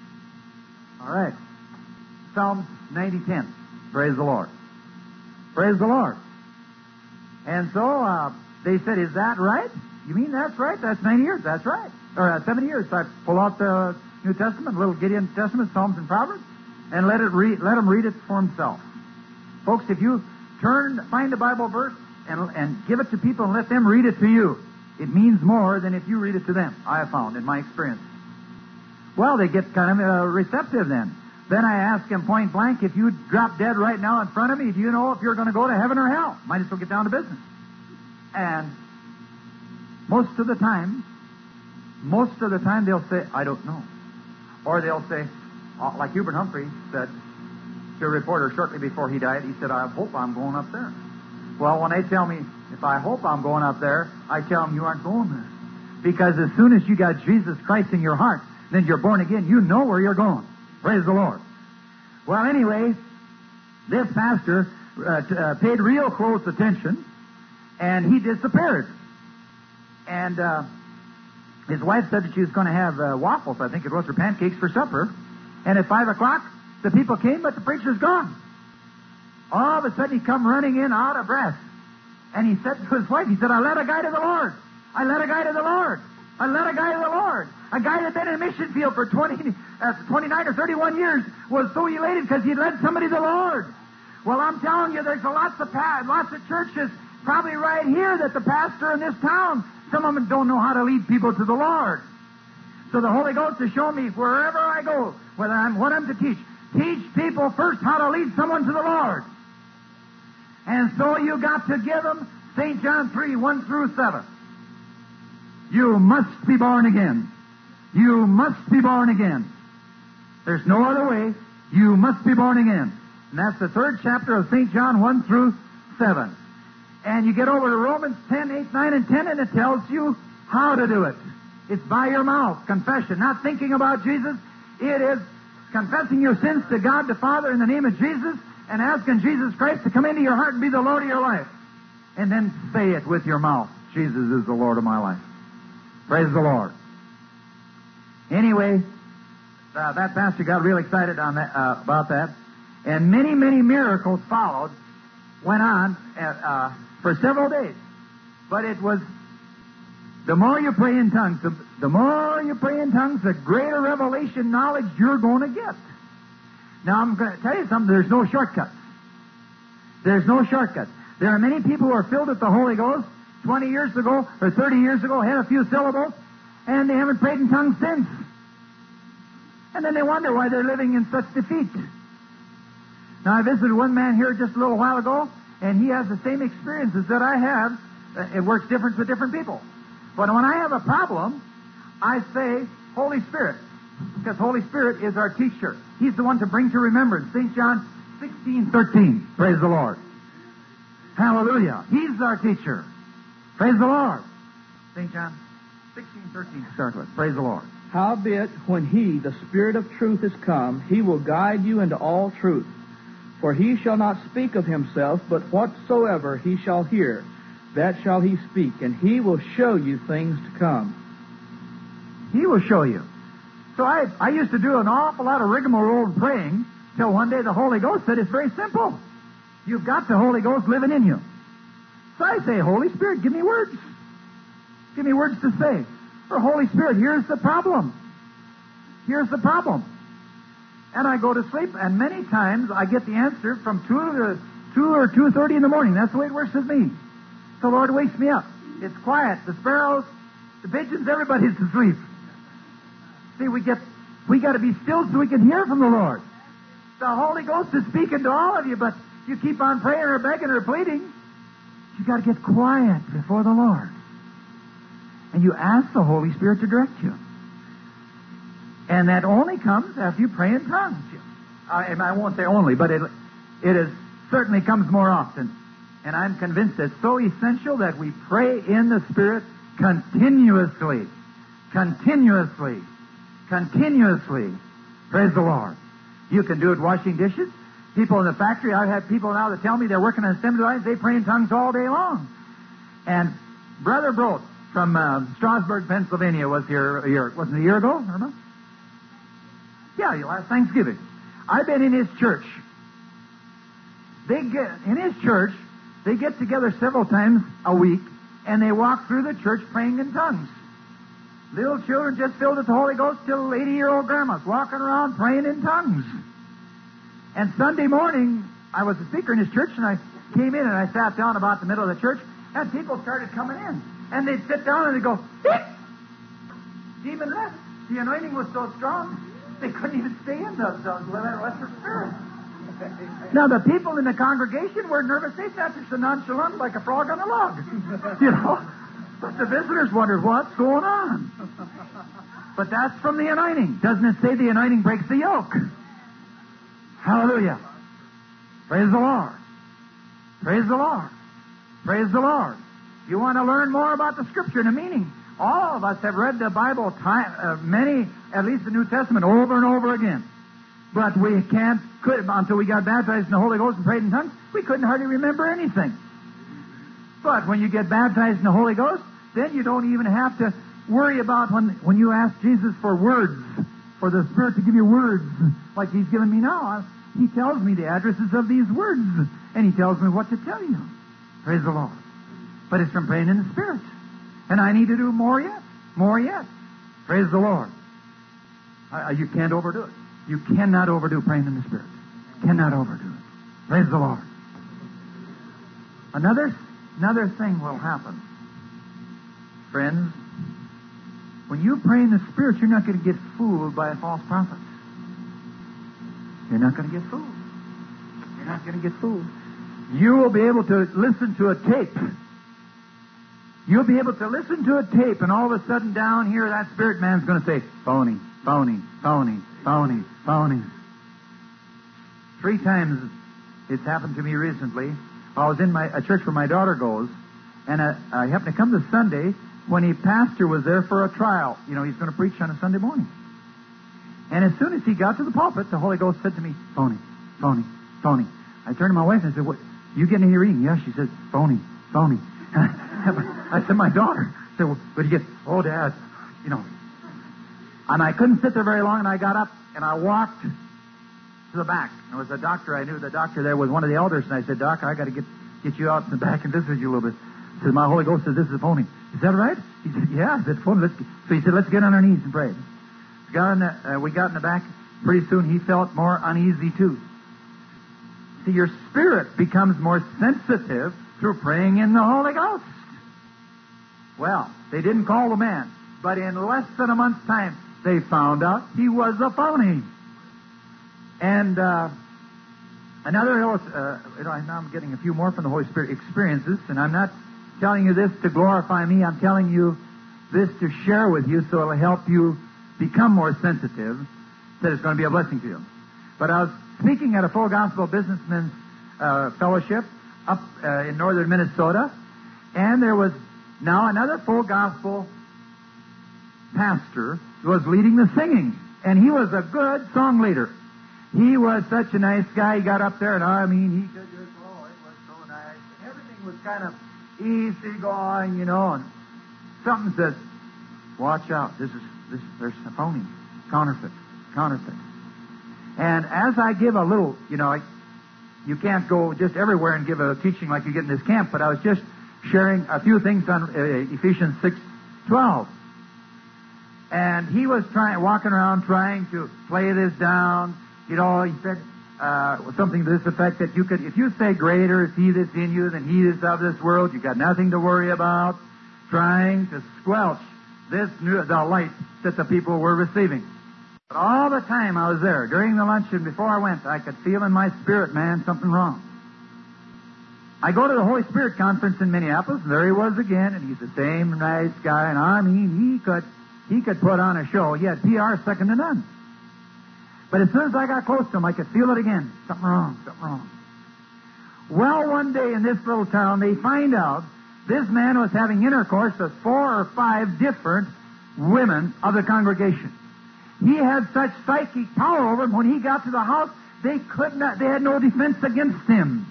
All right. Psalms ninety ten. Praise the Lord. Praise the Lord. And so uh, they said, is that right? You mean that's right? That's ninety years. That's right. Or uh, seventy years. So I pull out the New Testament, little Gideon Testament, Psalms and Proverbs, and let it read. Let him read it for himself. Folks, if you turn, find a Bible verse and and give it to people and let them read it to you, it means more than if you read it to them. I have found in my experience. Well, they get kind of uh, receptive then. Then I ask him point blank, if you drop dead right now in front of me, do you know if you're going to go to heaven or hell? Might as well get down to business. And most of the time, most of the time they'll say, I don't know. Or they'll say, uh, like Hubert Humphrey said to a reporter shortly before he died, he said, I hope I'm going up there. Well, when they tell me, if I hope I'm going up there, I tell them you aren't going there. Because as soon as you got Jesus Christ in your heart, then you're born again, you know where you're going. Praise the Lord. Well, anyway, this pastor uh, t- uh, paid real close attention, and he disappeared. And uh, his wife said that she was going to have uh, waffles, I think it was, or pancakes for supper. And at five o'clock, the people came, but the preacher's gone. All of a sudden, he come running in out of breath. And he said to his wife, he said, I led a guy to the Lord. I led a guy to the Lord. I led a guy to the Lord. A guy that had been in a mission field for twenty, uh, twenty-nine or thirty-one years was so elated because he'd led somebody to the Lord. Well, I'm telling you, there's a lots of pa- lots of churches probably right here that the pastor in this town, some of them don't know how to lead people to the Lord. So the Holy Ghost has shown me wherever I go, whether I'm what I'm to teach, teach people first how to lead someone to the Lord. And so you got to give them Saint John three, one through seven. You must be born again. You must be born again. There's no other way. You must be born again. And that's the third chapter of Saint John, one through seven. And you get over to Romans ten, eight, nine, and ten, and it tells you how to do it. It's by your mouth, confession, not thinking about Jesus. It is confessing your sins to God the Father in the name of Jesus and asking Jesus Christ to come into your heart and be the Lord of your life. And then say it with your mouth. Jesus is the Lord of my life. Praise the Lord. Anyway, uh, that pastor got real excited on that, uh, about that. And many, many miracles followed, went on uh, uh, for several days. But it was, the more you pray in tongues, the, the more you pray in tongues, the greater revelation knowledge you're going to get. Now, I'm going to tell you something. There's no shortcuts. There's no shortcuts. There are many people who are filled with the Holy Ghost twenty years ago or thirty years ago, had a few syllables, and they haven't prayed in tongues since. And then they wonder why they're living in such defeat. Now, I visited one man here just a little while ago, and he has the same experiences that I have. It works different with different people. But when I have a problem, I say, Holy Spirit, because Holy Spirit is our teacher. He's the one to bring to remembrance. Saint John sixteen thirteen. Praise the Lord. Hallelujah. He's our teacher. Praise the Lord. Saint John sixteen thirteen to start with. Praise the Lord. Howbeit, when he, the Spirit of truth, is come, he will guide you into all truth. For he shall not speak of himself, but whatsoever he shall hear, that shall he speak, and he will show you things to come. He will show you. So I, I used to do an awful lot of rigmarole and praying, till one day the Holy Ghost said, it's very simple. You've got the Holy Ghost living in you. So I say, Holy Spirit, give me words. Give me words to say. For Holy Spirit, here's the problem. Here's the problem. And I go to sleep, and many times I get the answer from two to two or two thirty in the morning. That's the way it works with me. The Lord wakes me up. It's quiet. The sparrows, the pigeons, everybody's asleep. See, we get we got to be still so we can hear from the Lord. The Holy Ghost is speaking to all of you, but you keep on praying or begging or pleading. You got to get quiet before the Lord, and you ask the Holy Spirit to direct you. And that only comes after you pray in tongues. I, I won't say only, but it it is certainly comes more often. And I'm convinced it's so essential that we pray in the Spirit continuously, continuously, continuously. Praise the Lord. You can do it washing dishes. People in the factory, I've had people now that tell me they're working on assembly lines, they pray in tongues all day long. And Brother Brodt from uh, Strasburg, Pennsylvania was here a year, wasn't it a year ago? Remember? Yeah, last Thanksgiving. I've been in his church. They get in his church. They get together several times a week, and they walk through the church praying in tongues. Little children just filled with the Holy Ghost, till eighty-year-old grandmas walking around praying in tongues. And Sunday morning, I was a speaker in his church, and I came in and I sat down about the middle of the church, and people started coming in, and they'd sit down and they'd go, "Hic!" Demon left. The anointing was so strong. They couldn't even stay in the, the lesser spirit. Now, the people in the congregation were nervous. They sat there so nonchalant like a frog on a log. You know? But the visitors wondered, what's going on? But that's from the anointing. Doesn't it say the anointing breaks the yoke? Hallelujah. Praise the Lord. Praise the Lord. Praise the Lord. You want to learn more about the Scripture and the meaning? All of us have read the Bible, time, uh, many, at least the New Testament, over and over again. But we can't, could, until we got baptized in the Holy Ghost and prayed in tongues, we couldn't hardly remember anything. But when you get baptized in the Holy Ghost, then you don't even have to worry about when, when you ask Jesus for words, for the Spirit to give you words, like He's given me now. He tells me the addresses of these words, and He tells me what to tell you. Praise the Lord. But it's from praying in the Spirit. And I need to do more yet. More yet. Praise the Lord. Uh, you can't overdo it. You cannot overdo praying in the Spirit. Cannot overdo it. Praise the Lord. Another, another thing will happen. Friends, when you pray in the Spirit, you're not going to get fooled by false prophets. You're not going to get fooled. You're not going to get fooled. You will be able to listen to a tape. You'll be able to listen to a tape, and all of a sudden down here, that spirit man's going to say, phony, phony, phony, phony, phony. Three times it's happened to me recently. I was in my a church where my daughter goes, and I, I happened to come to Sunday when a pastor was there for a trial. You know, he's going to preach on a Sunday morning. And as soon as he got to the pulpit, the Holy Ghost said to me, phony, phony, phony. I turned to my wife and I said, "What? You getting any reading?" "Yes." She said, "Phony, phony." I said, "My daughter." I said, "Well, but you get, oh, Dad, you know." And I couldn't sit there very long, and I got up and I walked to the back. There was a doctor I knew. The doctor there was one of the elders, and I said, "Doc, I got to get get you out in the back and visit with you a little bit." He said, "My Holy Ghost says this is phony." "Is that right?" He said, "Yeah." I said, "Phony." Let's get. So he said, "Let's get on our knees and pray." We got in the, uh, we got in the back. Pretty soon he felt more uneasy too. See, your spirit becomes more sensitive through praying in the Holy Ghost. Well, they didn't call the man, but in less than a month's time, they found out he was a phony. And uh, another, uh, you know, now I'm getting a few more from the Holy Spirit experiences, and I'm not telling you this to glorify me. I'm telling you this to share with you so it'll help you become more sensitive, that it's going to be a blessing to you. But I was speaking at a Full Gospel Businessmen's uh, Fellowship up uh, in northern Minnesota, and there was now another Full Gospel pastor was leading the singing, and he was a good song leader. He was such a nice guy. He got up there, and I mean, he could just, oh, it was so nice. Everything was kind of easy going, you know, and something says, watch out, this is, this, there's a phony, counterfeit, counterfeit. And as I give a little, you know, I, you can't go just everywhere and give a teaching like you get in this camp, but I was just sharing a few things on uh, Ephesians six twelve. And he was trying, walking around trying to play this down. You know, he said uh, something to this effect that you could, if you say greater is he that's in you than he that's of this world, you've got nothing to worry about. Trying to squelch this new, the light that the people were receiving. But all the time I was there, during the luncheon, before I went, I could feel in my spirit, man, something wrong. I go to the Holy Spirit conference in Minneapolis, and there he was again, and he's the same nice guy, and I mean, he could, he could put on a show. He had P R second to none. But as soon as I got close to him, I could feel it again. Something wrong, something wrong. Well, one day in this little town, they find out this man was having intercourse with four or five different women of the congregation. He had such psychic power over him. When he got to the house, they could not, they had no defense against him.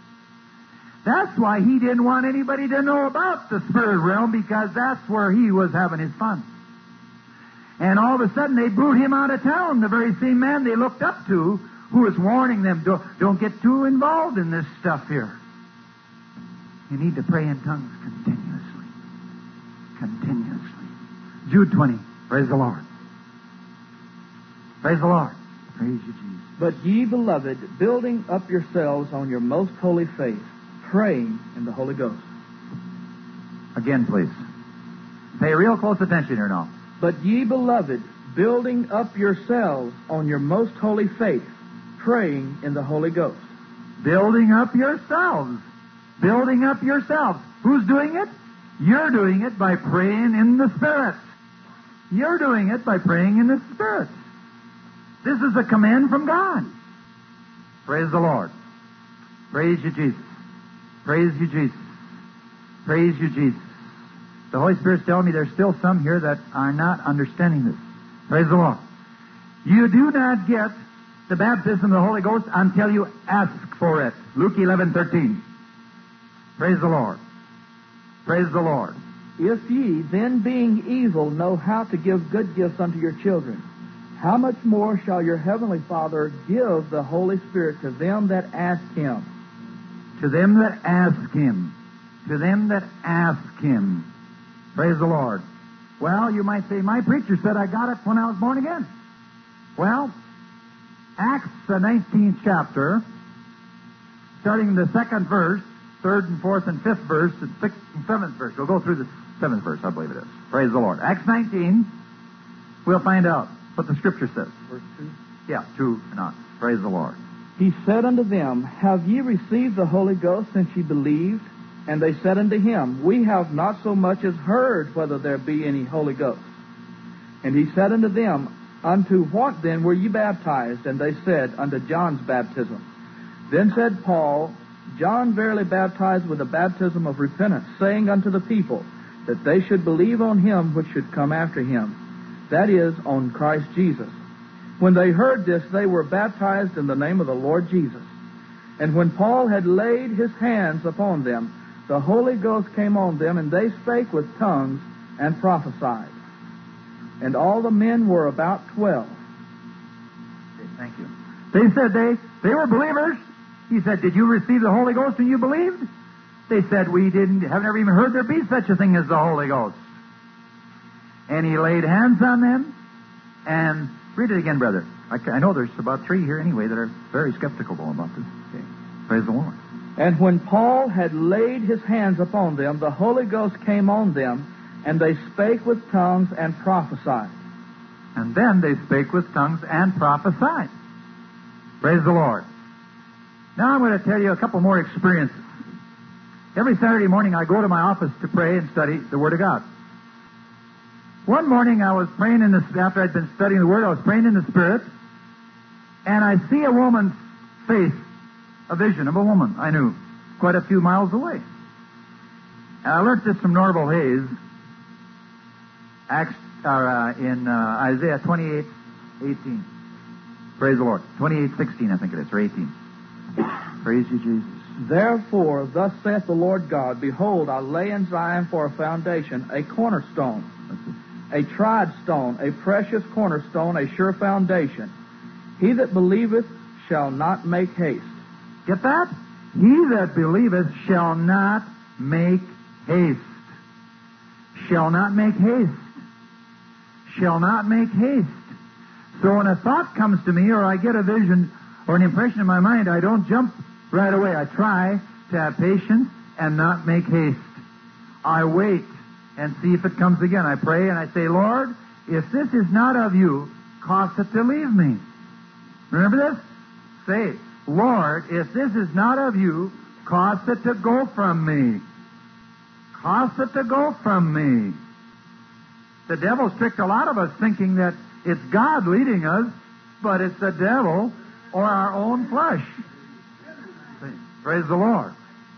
That's why he didn't want anybody to know about the spirit realm, because that's where he was having his fun. And all of a sudden, they booed him out of town, the very same man they looked up to, who was warning them, don't, don't get too involved in this stuff here. You need to pray in tongues continuously. Continuously. Jude twenty. Praise the Lord. Praise the Lord. Praise you, Jesus. But ye, beloved, building up yourselves on your most holy faith, praying in the Holy Ghost. Again, please. Pay real close attention here now. But ye, beloved, building up yourselves on your most holy faith, praying in the Holy Ghost. Building up yourselves. Building up yourselves. Who's doing it? You're doing it by praying in the Spirit. You're doing it by praying in the Spirit. This is a command from God. Praise the Lord. Praise you, Jesus. Praise you, Jesus. Praise you, Jesus. The Holy Spirit's telling me there's still some here that are not understanding this. Praise the Lord. You do not get the baptism of the Holy Ghost until you ask for it. Luke eleven thirteen. Praise the Lord. Praise the Lord. If ye, then being evil, know how to give good gifts unto your children, how much more shall your heavenly Father give the Holy Spirit to them that ask Him? To them that ask Him. To them that ask Him. Praise the Lord. Well, you might say, my preacher said I got it when I was born again. Well, Acts, the nineteenth chapter, starting in the second verse, third and fourth and fifth verse, and sixth and seventh verse. We'll go through the seventh verse, I believe it is. Praise the Lord. Acts nineteen, we'll find out what the Scripture says. Verse two? Yeah, two and on. Praise the Lord. He said unto them, Have ye received the Holy Ghost since ye believed? And they said unto him, We have not so much as heard whether there be any Holy Ghost. And he said unto them, Unto what then were ye baptized? And they said, Unto John's baptism. Then said Paul, John verily baptized with the baptism of repentance, saying unto the people that they should believe on him which should come after him, that is, on Christ Jesus. When they heard this, they were baptized in the name of the Lord Jesus. And when Paul had laid his hands upon them, the Holy Ghost came on them, and they spake with tongues and prophesied. And all the men were about twelve. Okay, thank you. They said they, they were believers. He said, Did you receive the Holy Ghost and you believed? They said, We didn't, have never even heard there be such a thing as the Holy Ghost. And he laid hands on them, and read it again, brother. I, I know there's about three here anyway that are very skeptical about this. Okay. Praise the Lord. And when Paul had laid his hands upon them, the Holy Ghost came on them, and they spake with tongues and prophesied. And then they spake with tongues and prophesied. Praise the Lord. Now I'm going to tell you a couple more experiences. Every Saturday morning I go to my office to pray and study the Word of God. One morning I was praying in the, after I'd been studying the Word, I was praying in the Spirit, and I see a woman's face, a vision of a woman I knew, quite a few miles away. And I learned this from Norval Hayes, Acts or uh, in uh, Isaiah twenty-eight eighteen. Praise the Lord. twenty-eight sixteen, I think it is, or eighteen. Praise you, Jesus. Therefore, thus saith the Lord God, Behold, I lay in Zion for a foundation, a cornerstone, a tried stone, a precious cornerstone, a sure foundation. He that believeth shall not make haste. Get that? He that believeth shall not make haste. Shall not make haste. Shall not make haste. So when a thought comes to me, or I get a vision or an impression in my mind, I don't jump right away. I try to have patience and not make haste. I wait and see if it comes again. I pray and I say, Lord, if this is not of you, cause it to leave me. Remember this? Say, Lord, if this is not of you, cause it to go from me. Cause it to go from me. The devil's tricked a lot of us thinking that it's God leading us, but it's the devil or our own flesh. Praise the Lord.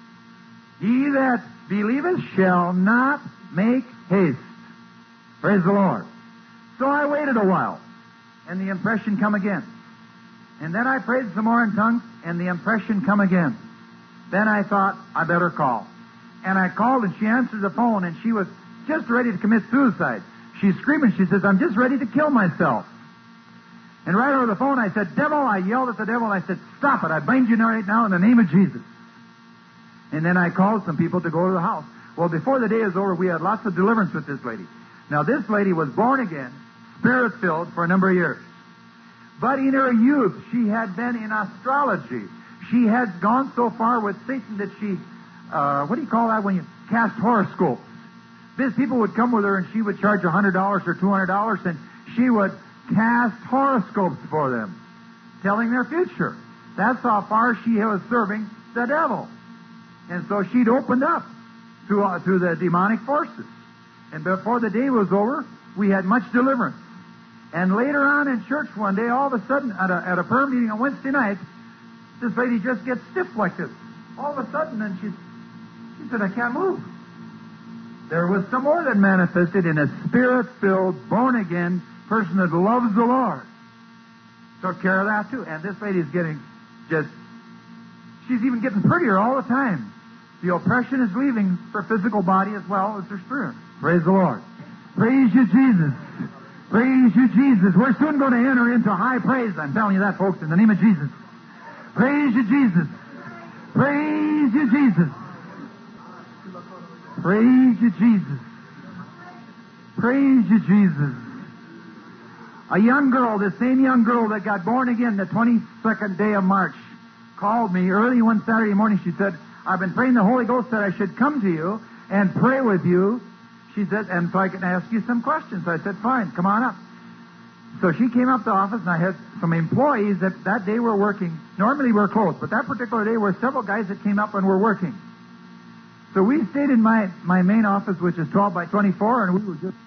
He that believeth shall not make haste. Praise the Lord. So I waited a while, and the impression come again. And then I prayed some more in tongues, and the impression come again. Then I thought, I better call. And I called, and she answered the phone, and she was just ready to commit suicide. She's screaming. She says, I'm just ready to kill myself. And right over the phone, I said, devil, I yelled at the devil, and I said, stop it. I bind you right now in the name of Jesus. And then I called some people to go to the house. Well, before the day is over, we had lots of deliverance with this lady. Now, this lady was born again, Spirit-filled, for a number of years. But in her youth, she had been in astrology. She had gone so far with Satan that she, uh, what do you call that when you cast horoscopes? These people would come with her, and she would charge one hundred dollars or two hundred dollars, and she would cast horoscopes for them, telling their future. That's how far she was serving the devil. And so she'd opened up to, uh, to the demonic forces. And before the day was over, we had much deliverance. And later on in church one day, all of a sudden, at a, at a prayer meeting on Wednesday night, this lady just gets stiff like this. All of a sudden, and she, she said, I can't move. There was some more that manifested in a Spirit-filled, born-again person that loves the Lord. Took care of that, too. And this lady's getting just, she's even getting prettier all the time. The oppression is leaving her physical body as well as her spirit. Praise the Lord. Praise you, Jesus. Praise you, Jesus. We're soon going to enter into high praise. I'm telling you that, folks, in the name of Jesus. Praise you, Jesus. Praise you, Jesus. Praise you, Jesus. Praise you, Jesus. A young girl, the same young girl that got born again the twenty-second day of March, called me early one Saturday morning. She said, I've been praying the Holy Ghost that I should come to you and pray with you. She said, and so I can ask you some questions. I said, fine, come on up. So she came up to the office, and I had some employees that that day were working. Normally we're closed, but that particular day were several guys that came up and were working. So we stayed in my, my main office, which is twelve by twenty-four, and we were just...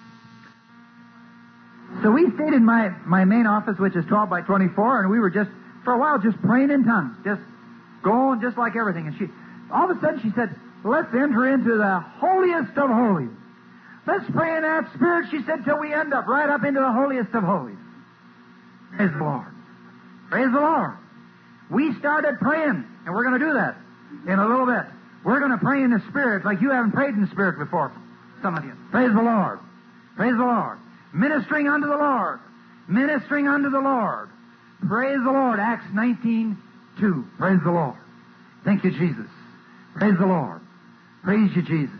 So we stayed in my, my main office, which is twelve by twenty-four, and we were just, for a while, just praying in tongues, just going just like everything. And she, all of a sudden she said, let's enter into the holiest of holies. Let's pray in that spirit, she said, till we end up right up into the holiest of holies. Praise the Lord. Praise the Lord. We started praying, and we're going to do that in a little bit. We're going to pray in the Spirit like you haven't prayed in the Spirit before, some of you. Praise the Lord. Praise the Lord. Ministering unto the Lord. Ministering unto the Lord. Praise the Lord. Acts nineteen two. Praise the Lord. Thank you, Jesus. Praise the Lord. Praise you, Jesus.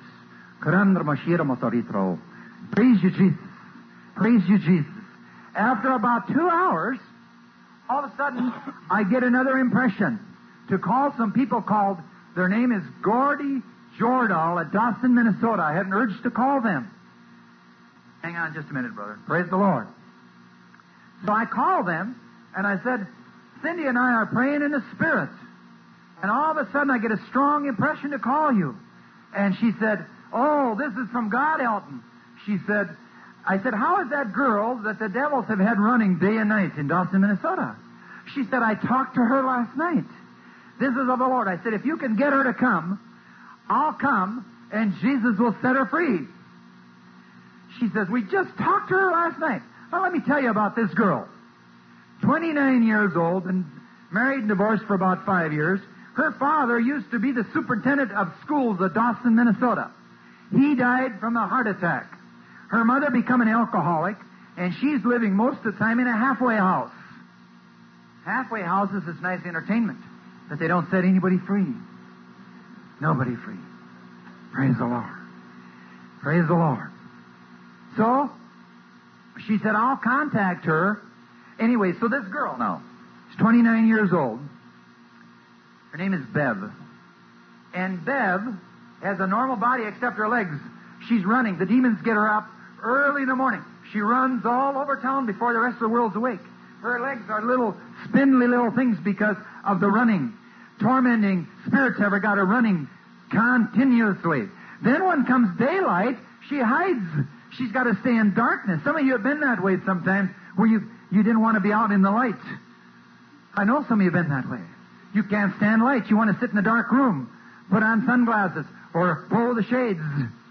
Praise you, Jesus. Praise you, Jesus. After about two hours, all of a sudden, I get another impression to call some people called, their name is Gordy Jordahl at Dawson, Minnesota. I had an urge to call them. Hang on just a minute, brother. Praise the Lord. So I called them, and I said, Cindy and I are praying in the Spirit. And all of a sudden, I get a strong impression to call you. And she said, oh, this is from God, Elton. She said, I said, how is that girl that the devils have had running day and night in Dawson, Minnesota? She said, I talked to her last night. This is of the Lord. I said, if you can get her to come, I'll come, and Jesus will set her free. she says, we just talked to her last night. Well, let me tell you about this girl. twenty-nine years old and married and divorced for about five years. Her father used to be the superintendent of schools at Dawson, Minnesota. He died from a heart attack. Her mother became an alcoholic, and she's living most of the time in a halfway house. Halfway houses is nice entertainment, but they don't set anybody free. Nobody free. Praise the Lord. Praise the Lord. So, she said, I'll contact her. Anyway, so this girl now, she's twenty-nine years old. Her name is Bev. And Bev has a normal body except her legs. She's running. The demons get her up early in the morning. She runs all over town before the rest of the world's awake. Her legs are little spindly little things because of the running. Tormenting spirits have her got her running continuously. Then when comes daylight, she hides. She's got to stay in darkness. Some of you have been that way sometimes, where you, you didn't want to be out in the light. I know some of you have been that way. You can't stand light. You want to sit in a dark room, put on sunglasses, or pull the shades.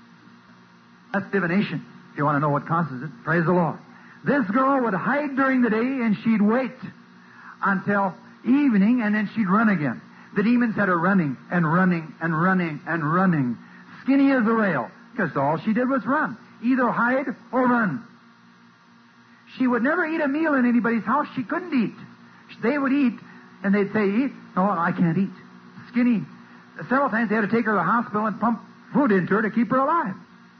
That's divination, if you want to know what causes it. Praise the Lord. This girl would hide during the day, and she'd wait until evening, and then she'd run again. The demons had her running and running and running and running, skinny as a rail, because all she did was run. Either hide or run. She would never eat a meal in anybody's house. She couldn't eat. They would eat, and they'd say, eat. No, I can't eat. Skinny. Several times they had to take her to the hospital and pump food into her to keep her alive.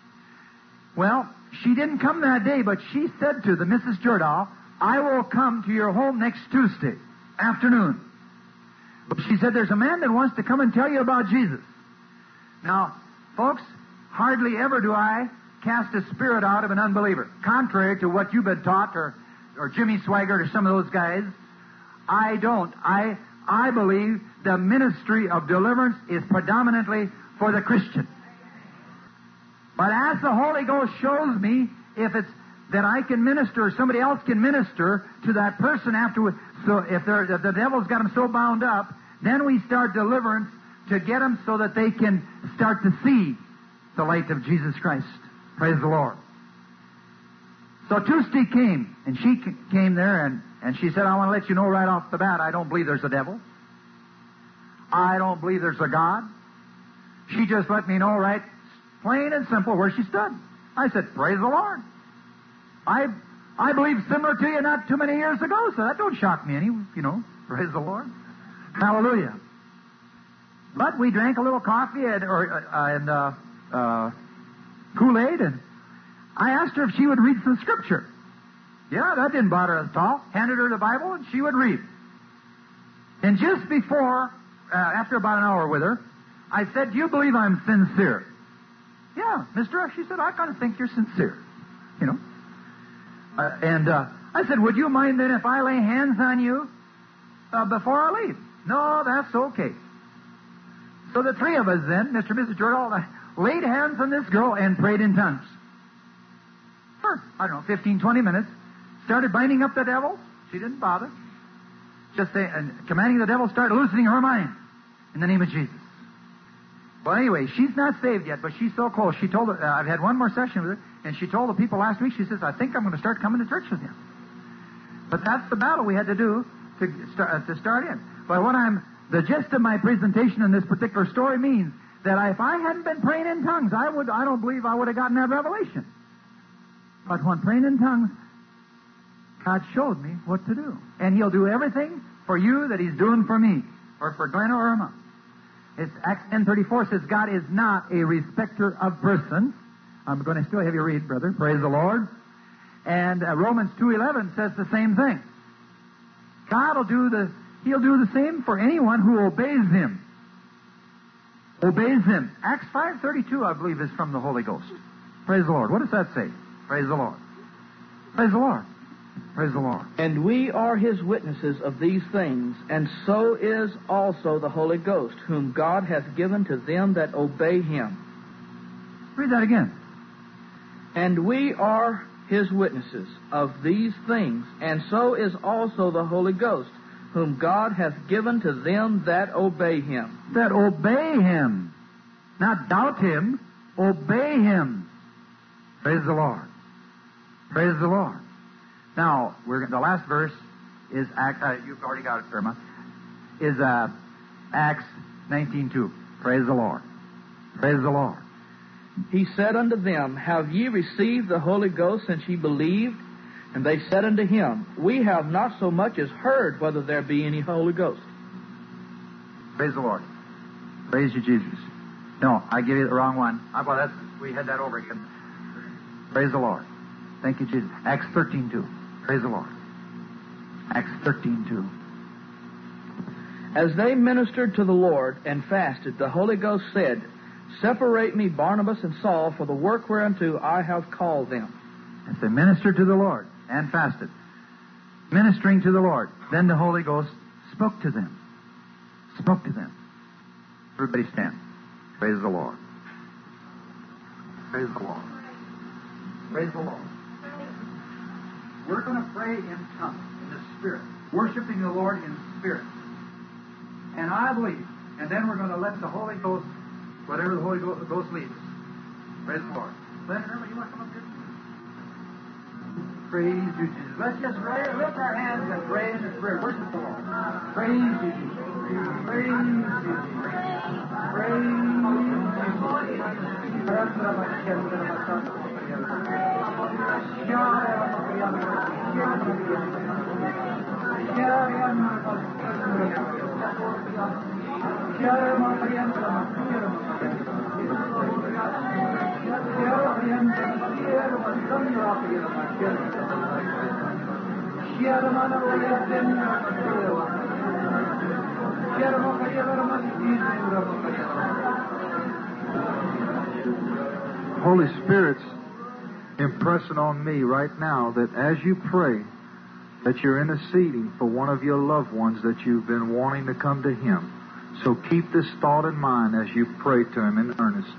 Well, she didn't come that day, but she said to the Missus Jordahl, I will come to your home next Tuesday afternoon. But she said, there's a man that wants to come and tell you about Jesus. Now, folks, hardly ever do I cast a spirit out of an unbeliever. Contrary to what you've been taught, or, or Jimmy Swaggart or some of those guys, I don't. I, I believe the ministry of deliverance is predominantly for the Christian. But as the Holy Ghost shows me, if it's that I can minister or somebody else can minister to that person afterward, so if, if the devil's got them so bound up, then we start deliverance to get them so that they can start to see the light of Jesus Christ. Praise the Lord. So Tuesday came, and she came there, and, and she said, I want to let you know right off the bat, I don't believe there's a devil. I don't believe there's a God. She just let me know right, plain and simple, where she stood. I said, praise the Lord. I I believe similar to you not too many years ago, so that don't shock me any, you know. Praise the Lord. Hallelujah. But we drank a little coffee and, or, uh, and uh, uh, Kool-Aid, and I asked her if she would read some Scripture. Yeah, that didn't bother her at all. Handed her the Bible, and she would read. And just before, uh, after about an hour with her, I said, do you believe I'm sincere? Yeah, Mister She said, I kind of think you're sincere. You know. Uh, and uh, I said, would you mind then if I lay hands on you uh, before I leave? No, that's okay. So the three of us then, Mister and Missus Jordahl, laid hands on this girl and prayed in tongues. For, I don't know, fifteen, twenty minutes. Started binding up the devil. She didn't bother. Just say, and commanding the devil, start loosening her mind in the name of Jesus. Well, anyway, she's not saved yet, but she's so close. She told, uh, I've had one more session with her, and she told the people last week, she says, I think I'm going to start coming to church with you. But that's the battle we had to do to start, uh, to start in. But what I'm, the gist of my presentation in this particular story means that I, if I hadn't been praying in tongues, I would, I don't believe I would have gotten that revelation. But when praying in tongues, God showed me what to do. And He'll do everything for you that He's doing for me, or for Glenn or Irma. It's Acts ten thirty-four says, God is not a respecter of persons. I'm going to still have you read, brother. Praise the Lord. And uh, Romans two eleven says the same thing. God will do the, He'll do the same for anyone who obeys Him. Obeys Him. Acts five thirty-two, I believe, is from the Holy Ghost. Praise the Lord. What does that say? Praise the Lord. Praise the Lord. Praise the Lord. And we are His witnesses of these things, and so is also the Holy Ghost, whom God hath given to them that obey Him. Read that again. And we are His witnesses of these things, and so is also the Holy Ghost, whom God hath given to them that obey Him. That obey Him. Not doubt Him. Obey Him. Praise the Lord. Praise the Lord. Now, we're the last verse is Act, uh, you've already got it, Irma, is uh, Acts nineteen two. Praise the Lord. Praise the Lord. He said unto them, Have ye received the Holy Ghost since ye believed? And they said unto him, We have not so much as heard whether there be any Holy Ghost. Praise the Lord. Praise you, Jesus. No, I give you the wrong one. I, well, that's, we had that over again. Praise the Lord. Thank you, Jesus. Acts thirteen two. Praise the Lord. Acts thirteen two. As they ministered to the Lord and fasted, the Holy Ghost said, Separate me Barnabas and Saul for the work whereunto I have called them. As they ministered to the Lord and fasted, ministering to the Lord, then the Holy Ghost spoke to them. Spoke to them. Everybody stand. Praise the Lord. Praise the Lord. Praise the Lord. We're going to pray in tongues, in the Spirit, worshiping the Lord in spirit. And I believe, and then we're going to let the Holy Ghost, whatever the Holy Ghost leads us. Praise the Lord. Glenn, remember, you want to come up here? Praise you, Jesus. Let's just pray, lift our hands and pray in the Spirit. Worship the Lord. Praise you, Jesus. Praise you, Jesus. Praise Holy Spirit's impressing on me right now that as you pray, that you're interceding for one of your loved ones that you've been wanting to come to Him. So keep this thought in mind as you pray to Him in earnest.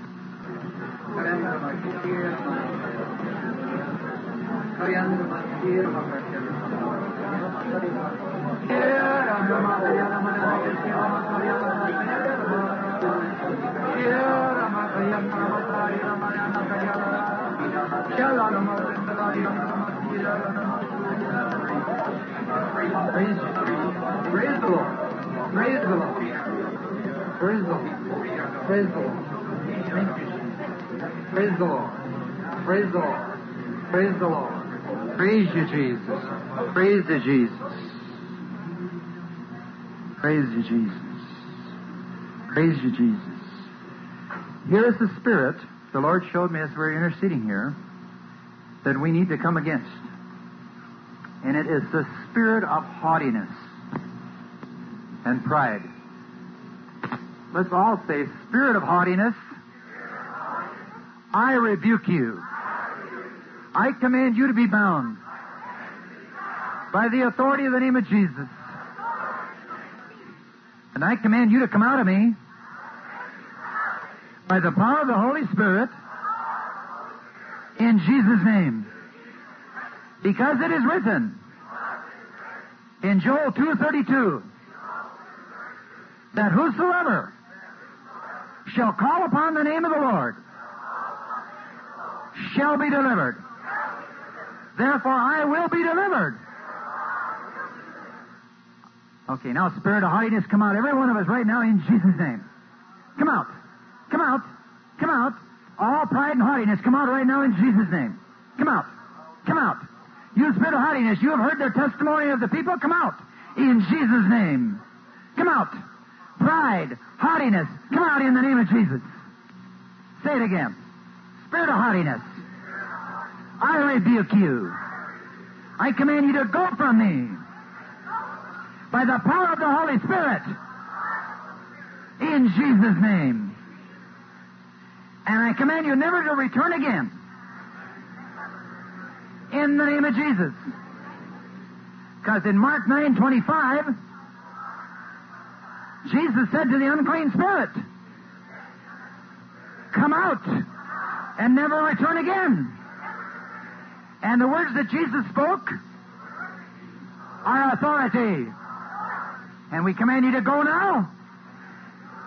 Praise, praise the Lord. Praise the Lord. Praise the Lord. Praise the Lord. Thank you. Praise the Lord. Praise the Lord. Praise the Lord. Praise you, Jesus. Praise you, Jesus. Praise you, Jesus. Praise you, Jesus. Here is the Spirit the Lord showed me as we're interceding here that we need to come against. And it is the spirit of haughtiness and pride. Let's all say, Spirit of haughtiness, I rebuke you. I command you to be bound by the authority of the name of Jesus. And I command you to come out of me by the power of the Holy Spirit in Jesus' name. Because it is written in Joel two thirty-two that whosoever shall call upon the name of the Lord shall be delivered. Therefore I will be delivered. Okay, now spirit of haughtiness, come out. Every one of us right now in Jesus' name. Come out. Come out. Come out. All pride and haughtiness, come out right now in Jesus' name. Come out. Come out. You spirit of haughtiness, you have heard the testimony of the people. Come out in Jesus' name. Come out. Pride, haughtiness, come out in the name of Jesus. Say it again. Spirit of haughtiness, I rebuke you. I command you to go from me by the power of the Holy Spirit in Jesus' name. And I command you never to return again in the name of Jesus. Because in Mark nine twenty-five, Jesus said to the unclean spirit, come out and never return again. And the words that Jesus spoke are authority. And we command you to go now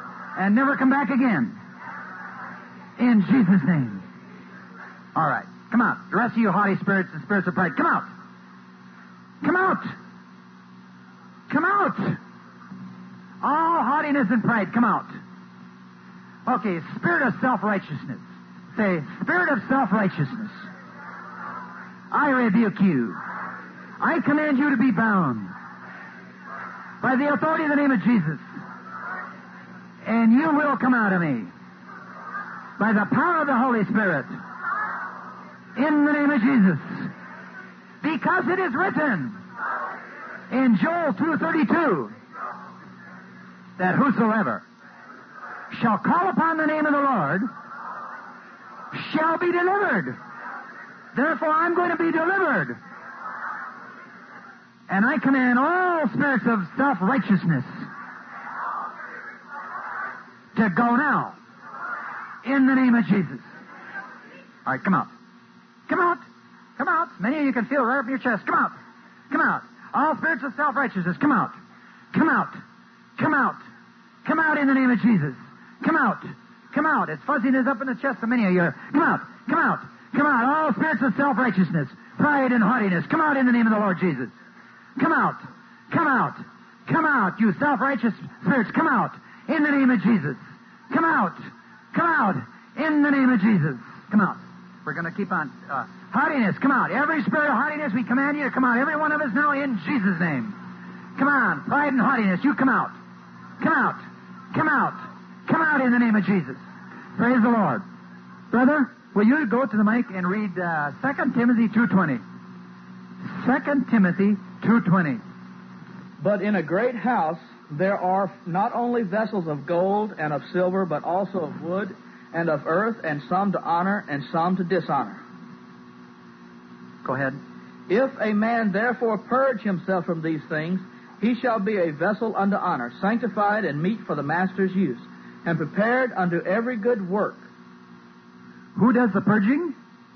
and never come back again. In Jesus' name. All right. Come out. The rest of you haughty spirits and spirits of pride, come out. Come out. Come out. All haughtiness and pride, come out. Okay, spirit of self-righteousness. Say, spirit of self-righteousness, I rebuke you. I command you to be bound by the authority of the name of Jesus. And you will come out of me by the power of the Holy Spirit in the name of Jesus. Because it is written in Joel two thirty-two that whosoever shall call upon the name of the Lord shall be delivered. Therefore, I'm going to be delivered. And I command all spirits of self-righteousness to go now in the name of Jesus. All right, come out. Come out. Come out. Many of you can feel it right up in your chest. Come out. Come out. All spirits of self-righteousness, come out. Come out. Come out. Come out in the name of Jesus. Come out. Come out. It's fuzziness up in the chest of many of you. Come out. Come out. Come out. All spirits of self-righteousness, pride and haughtiness, come out in the name of the Lord Jesus. Come out. Come out. Come out, you self-righteous spirits. Come out in the name of Jesus. Come out. Come out in the name of Jesus. Come out. We're going to keep on. Uh, haughtiness, come out. Every spirit of haughtiness, we command you to come out. Every one of us now in Jesus' name. Come on. Pride and haughtiness, you come out. Come out. Come out. Come out in the name of Jesus. Praise the Lord. Brother, will you go to the mic and read uh, Second Timothy two twenty? Second Timothy two twenty. But in a great house there are not only vessels of gold and of silver, but also of wood and of earth, and some to honor and some to dishonor. Go ahead. If a man therefore purge himself from these things, he shall be a vessel unto honor, sanctified and meet for the master's use, and prepared unto every good work. Who does the purging?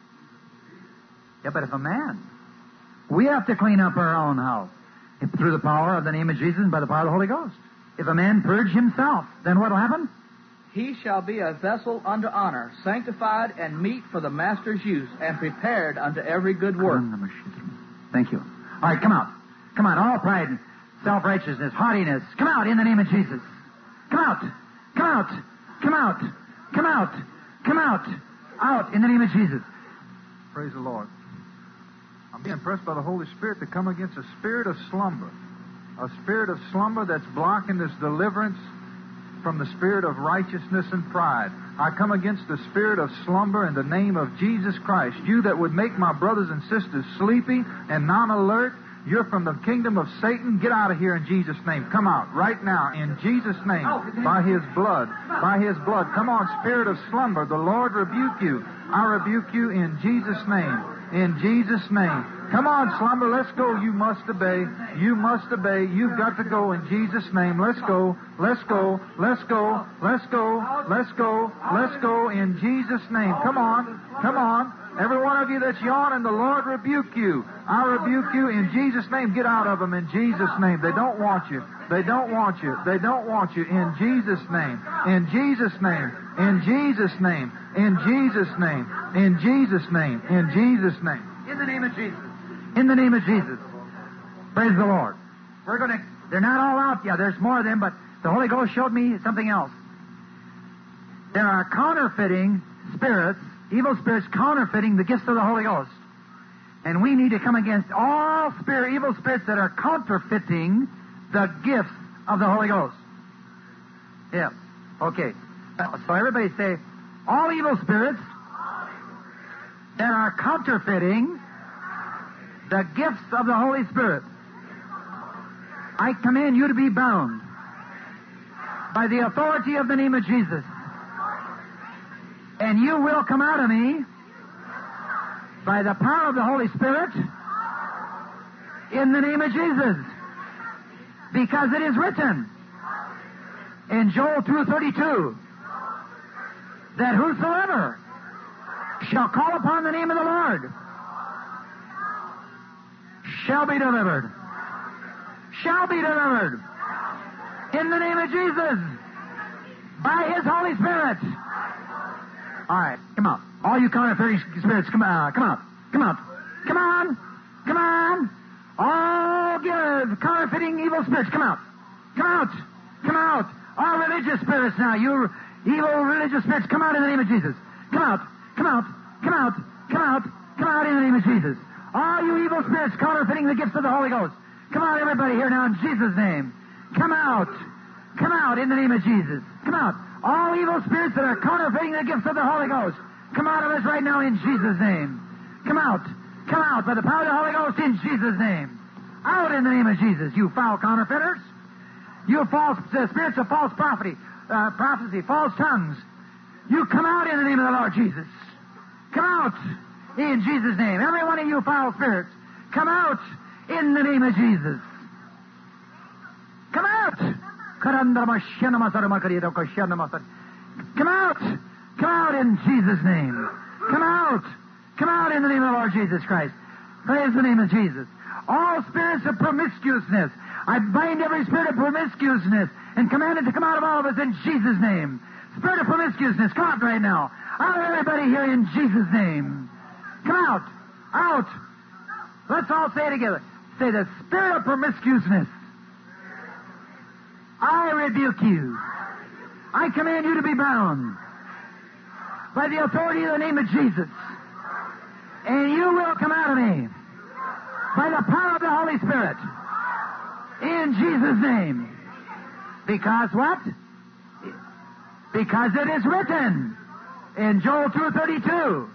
Yeah, but if a man. We have to clean up our own house if, through the power of the name of Jesus and by the power of the Holy Ghost. If a man purge himself, then what will happen? He shall be a vessel unto honor, sanctified and meet for the master's use, and prepared unto every good work. Thank you. All right, come out. Come out. All pride, self-righteousness, haughtiness, come out in the name of Jesus. Come out. Come out. Come out. Come out. Come out. Out in the name of Jesus. Praise the Lord. I'm being impressed by the Holy Spirit to come against a spirit of slumber. A spirit of slumber that's blocking this deliverance from the spirit of righteousness and pride. I come against the spirit of slumber in the name of Jesus Christ. You that would make my brothers and sisters sleepy and non-alert, you're from the kingdom of Satan. Get out of here in Jesus' name. Come out right now in Jesus' name. By His blood. By His blood. Come on, spirit of slumber. The Lord rebuke you. I rebuke you in Jesus' name. In Jesus' name. Come on, slumber. Let's go. You must obey. You must obey. You've got to go in Jesus' name. Let's go. Let's go. Let's go. Let's go. Let's go. Let's go in Jesus' name. Come on. Come on. Every one of you that's yawning, the Lord rebuke you. I rebuke you in Jesus' name. Get out of them in Jesus' name. They don't want you. They don't want you. They don't want you in Jesus' name. In Jesus' name. In Jesus' name. In Jesus' name. In Jesus' name. In Jesus' name. In the name of Jesus. In the name of Jesus. Praise the Lord. We're going to, they're not all out yet. There's more of them, but the Holy Ghost showed me something else. There are counterfeiting spirits, evil spirits counterfeiting the gifts of the Holy Ghost. And we need to come against all spirit, evil spirits that are counterfeiting the gifts of the Holy Ghost. Yeah. Okay. So everybody say, all evil spirits that are counterfeiting the gifts of the Holy Spirit, I command you to be bound by the authority of the name of Jesus. And you will come out of me by the power of the Holy Spirit in the name of Jesus. Because it is written in Joel two thirty-two that whosoever shall call upon the name of the Lord shall be delivered. Shall be delivered. In the name of Jesus. By His Holy Spirit. All right, come on. All you counterfeiting spirits, come out. Come out. Come out. Come on. Come on. All give counterfeiting evil spirits, come out. Come out. Come out. All religious spirits now. You evil religious spirits, come out in the name of Jesus. Come out. Come out. Come out. Come out. Come out in the name of Jesus. All you evil spirits counterfeiting the gifts of the Holy Ghost. Come out, everybody, here now in Jesus' name. Come out. Come out in the name of Jesus. Come out. All evil spirits that are counterfeiting the gifts of the Holy Ghost. Come out of us right now in Jesus' name. Come out. Come out by the power of the Holy Ghost in Jesus' name. Out in the name of Jesus, you foul counterfeiters. You false uh, spirits of false prophecy, uh, prophecy, false tongues. You come out in the name of the Lord Jesus. Come out in Jesus' name. Every one of you foul spirits, come out in the name of Jesus. Come out. Come out. Come out in Jesus' name. Come out. Come out in the name of the Lord Jesus Christ. Praise the name of Jesus. All spirits of promiscuousness, I bind every spirit of promiscuousness and command it to come out of all of us in Jesus' name. Spirit of promiscuousness, come out right now. Out of everybody here in Jesus' name. Come out. Out. Let's all say it together. Say, the spirit of promiscuousness, I rebuke you. I command you to be bound by the authority of the name of Jesus. And you will come out of me by the power of the Holy Spirit. In Jesus' name. Because what? Because it is written in Joel two thirty-two,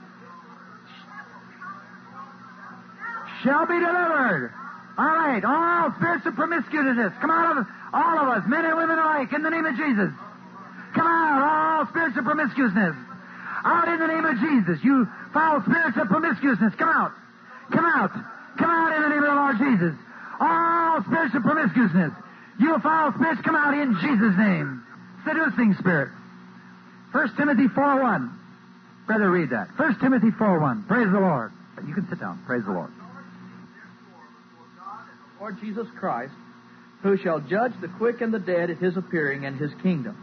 shall be delivered. All right, all spirits of promiscuousness, come out of all of us, men and women alike, in the name of Jesus. Come out, all spirits of promiscuousness. Out in the name of Jesus. You foul spirits of promiscuousness, come out. Come out. Come out in the name of the Lord Jesus. All spirits of promiscuousness. You foul spirits, come out in Jesus' name. Seducing spirit. First Timothy four one. Brother, read that. First Timothy four one. Praise the Lord. You can sit down. Praise the Lord. Lord Jesus Christ, who shall judge the quick and the dead at his appearing and his kingdom.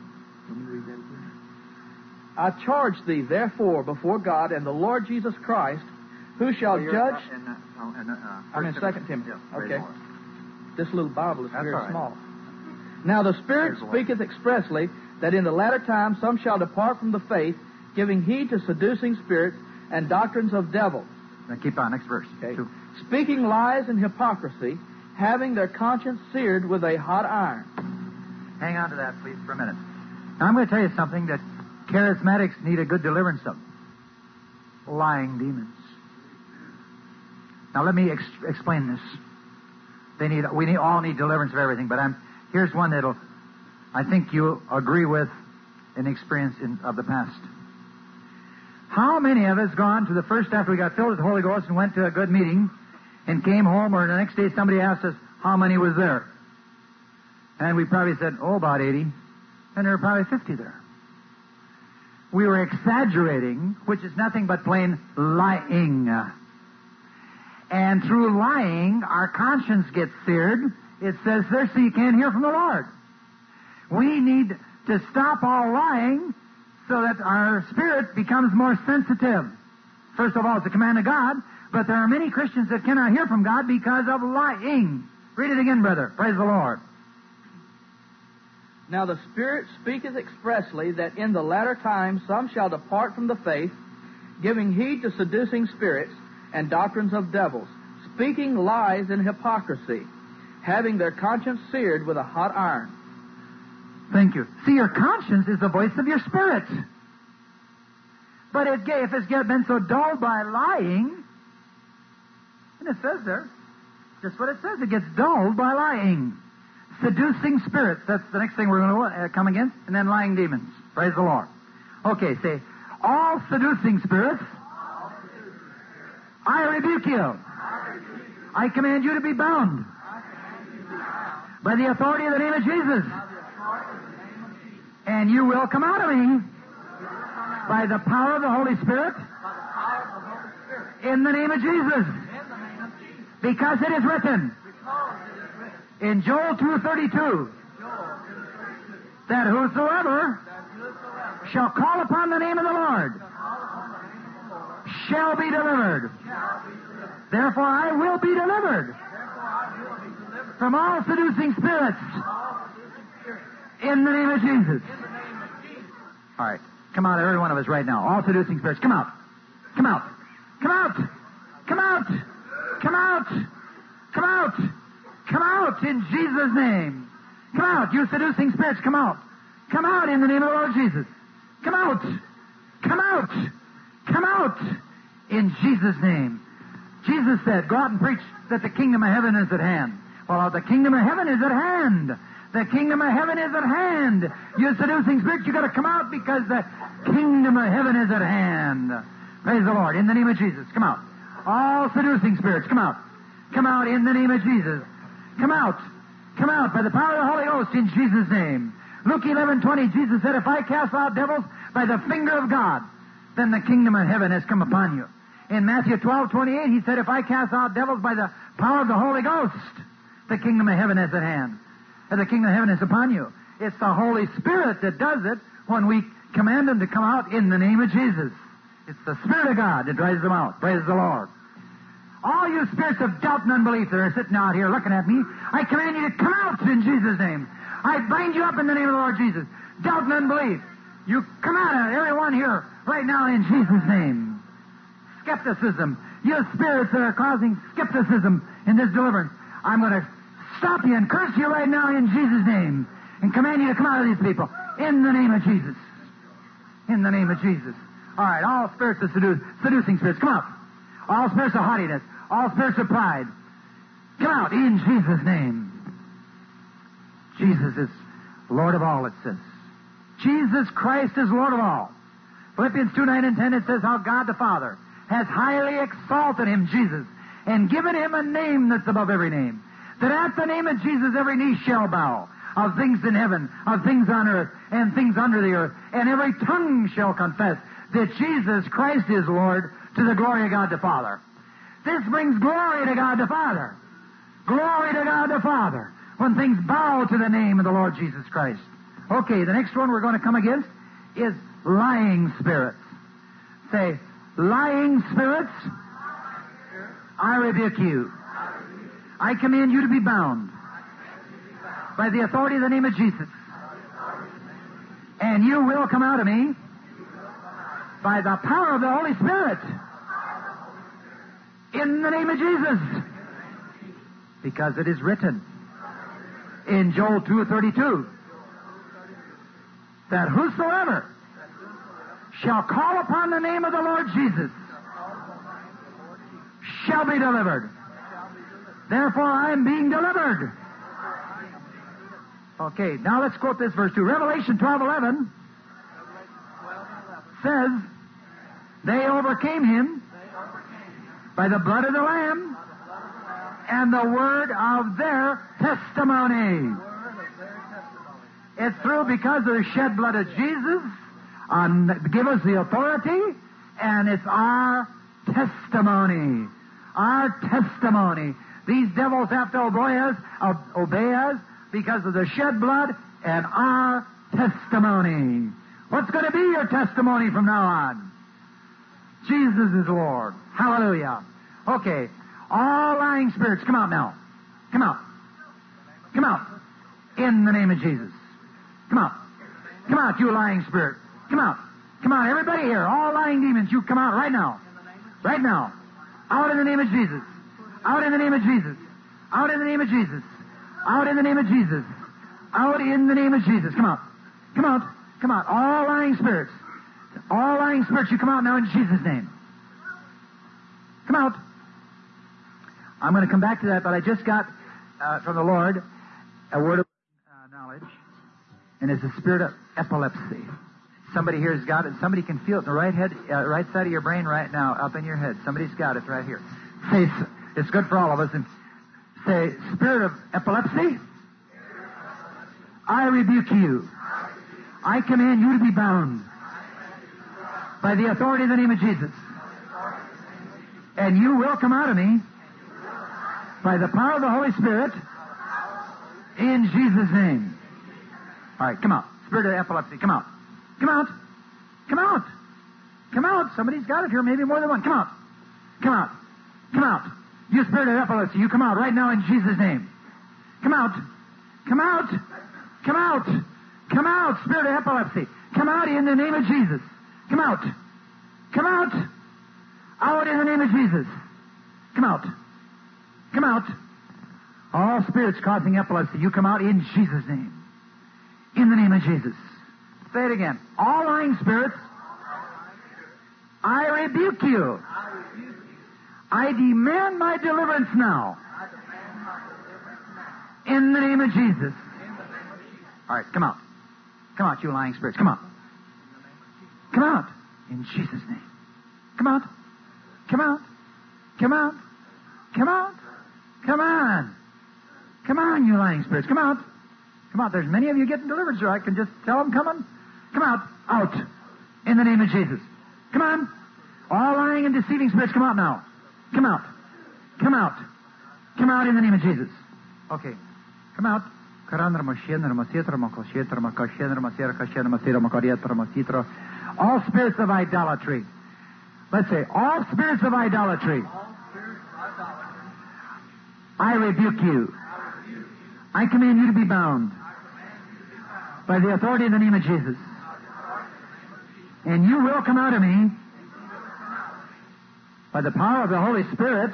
I charge thee, therefore, before God and the Lord Jesus Christ, who shall Oh, judge... In, uh, oh, in, uh, I'm in Second Timothy. Yeah, okay. This little Bible is That's very all right. small. Now the Spirit Praise the speaketh expressly that in the latter time some shall depart from the faith, giving heed to seducing spirits and doctrines of devils. Now keep on, next verse. Okay. Two. Speaking lies and hypocrisy, having their conscience seared with a hot iron. Hang on to that, please, for a minute. Now, I'm going to tell you something that charismatics need a good deliverance of. Lying demons. Now, let me ex- explain this. They need, we need, all need deliverance of everything, but I'm, here's one that'll, I think you'll agree with an experience in, of the past. How many of us gone to the first after we got filled with the Holy Ghost and went to a good meeting and came home, or the next day somebody asked us how many was there? And we probably said, oh, about eighty. And there were probably fifty there. We were exaggerating, which is nothing but plain lying. And through lying, our conscience gets seared. It says there, so you can't hear from the Lord. We need to stop all lying so that our spirit becomes more sensitive. First of all, it's a command of God, but there are many Christians that cannot hear from God because of lying. Read it again, brother. Praise the Lord. Now the Spirit speaketh expressly that in the latter time some shall depart from the faith, giving heed to seducing spirits and doctrines of devils, speaking lies and hypocrisy, having their conscience seared with a hot iron. Thank you. See, your conscience is the voice of your spirit. But it, if it's been so dulled by lying, and it says there, just what it says, it gets dulled by lying. Seducing spirits, that's the next thing we're going to uh, come against, and then lying demons. Praise the Lord. Okay, say, all seducing spirits, I rebuke you. I command you to be bound by the authority of the name of Jesus. And you will come out of me by the power of the Holy Spirit in the name of Jesus. Because it is written in Joel two thirty-two that whosoever shall call upon the name of the Lord shall be delivered. Therefore I will be delivered from all seducing spirits in the name of Jesus. All right. Come out, every one of us right now. All seducing spirits. Come out. Come out. Come out. Come out. Come out. Come out. Come out in Jesus' name. Come out. You seducing spirits, come out. Come out in the name of the Lord Jesus. Come out. Come out. Come out in Jesus' name. Jesus said, go out and preach that the kingdom of heaven is at hand. Well, the kingdom of heaven is at hand. The kingdom of heaven is at hand. You seducing spirits, you've got to come out because the kingdom of heaven is at hand. Praise the Lord. In the name of Jesus, come out. All seducing spirits, come out. Come out in the name of Jesus. Come out. Come out by the power of the Holy Ghost in Jesus' name. Luke eleven twenty, Jesus said, if I cast out devils by the finger of God, then the kingdom of heaven has come upon you. In Matthew twelve twenty-eight, he said, if I cast out devils by the power of the Holy Ghost, the kingdom of heaven is at hand. And the kingdom of heaven is upon you. It's the Holy Spirit that does it when we command them to come out in the name of Jesus. It's the Spirit of God that drives them out. Praise the Lord. All you spirits of doubt and unbelief that are sitting out here looking at me, I command you to come out in Jesus' name. I bind you up in the name of the Lord Jesus. Doubt and unbelief. You come out of it, everyone here, right now in Jesus' name. Skepticism. You spirits that are causing skepticism in this deliverance, I'm going to stop you and curse you right now in Jesus' name and command you to come out of these people in the name of Jesus. In the name of Jesus. All right, all spirits of sedu- seducing spirits, come out. All spirits of haughtiness, all spirits of pride, come out in Jesus' name. Jesus is Lord of all, it says. Jesus Christ is Lord of all. Philippians two, nine and ten, it says how God the Father has highly exalted him, Jesus, and given him a name that's above every name. That at the name of Jesus every knee shall bow, of things in heaven, of things on earth, and things under the earth, and every tongue shall confess that Jesus Christ is Lord, to the glory of God the Father. This brings glory to God the Father. Glory to God the Father, when things bow to the name of the Lord Jesus Christ. Okay, the next one we're going to come against is lying spirits. Say, lying spirits, I rebuke you. I command you to be bound by the authority of the name of Jesus. And you will come out of me by the power of the Holy Spirit in the name of Jesus. Because it is written in Joel two thirty-two that whosoever shall call upon the name of the Lord Jesus shall be delivered. Therefore, I am being delivered. Okay, now let's quote this verse too. Revelation twelve eleven says, they overcame him by the blood of the Lamb and the word of their testimony. It's through because of the shed blood of Jesus, um, give us the authority, and it's our testimony. Our testimony. These devils have to obey us, uh, obey us because of the shed blood and our testimony. What's going to be your testimony from now on? Jesus is Lord. Hallelujah. Okay. All lying spirits, come out now. Come out. Come out. In the name of Jesus. Come out. Come out, you lying spirit. Come out. Come out. Everybody here, all lying demons, you come out right now. Right now. Out in the name of Jesus. Out in the name of Jesus. Out in the name of Jesus. Out in the name of Jesus. Out in the name of Jesus. Come out. Come out. Come out. All lying spirits. All lying spirits, you come out now in Jesus' name. Come out. I'm going to come back to that, but I just got uh, from the Lord a word of uh, knowledge, and it's the spirit of epilepsy. Somebody here has got it. Somebody can feel it in the right head, uh, right side of your brain right now, up in your head. Somebody's got it right here. Say, it's good for all of us. And say, spirit of epilepsy, I rebuke you. I command you to be bound by the authority of the name of Jesus. And you will come out of me by the power of the Holy Spirit in Jesus' name. All right, come out. Spirit of epilepsy, come out. Come out. Come out. Come out. Somebody's got it here, maybe more than one. Come out. Come out. Come out. You spirit of epilepsy, you come out right now in Jesus' name. Come out. Come out. Come out. Come out, spirit of epilepsy. Come out in the name of Jesus. Come out. Come out. Out in the name of Jesus. Come out. Come out. All spirits causing epilepsy, you come out in Jesus' name. In the name of Jesus. Say it again. All lying spirits, I rebuke you. I demand my deliverance now. In the name of Jesus. All right, come out. Come out, you lying spirits. Come out. Come out. In Jesus' name. Come out. Come out. Come out. Come out. Come on. Come on, you lying spirits. Come out. Come out. There's many of you getting delivered, so I can just tell them coming. Come out. Out. In the name of Jesus. Come on. All lying and deceiving spirits, come out now. Come out. Come out. Come out in the name of Jesus. Okay. Come out. All spirits of idolatry. Let's say, all spirits of idolatry. I rebuke you. I command you to be bound by the authority in the name of Jesus. And you will come out of me by the power of the Holy Spirit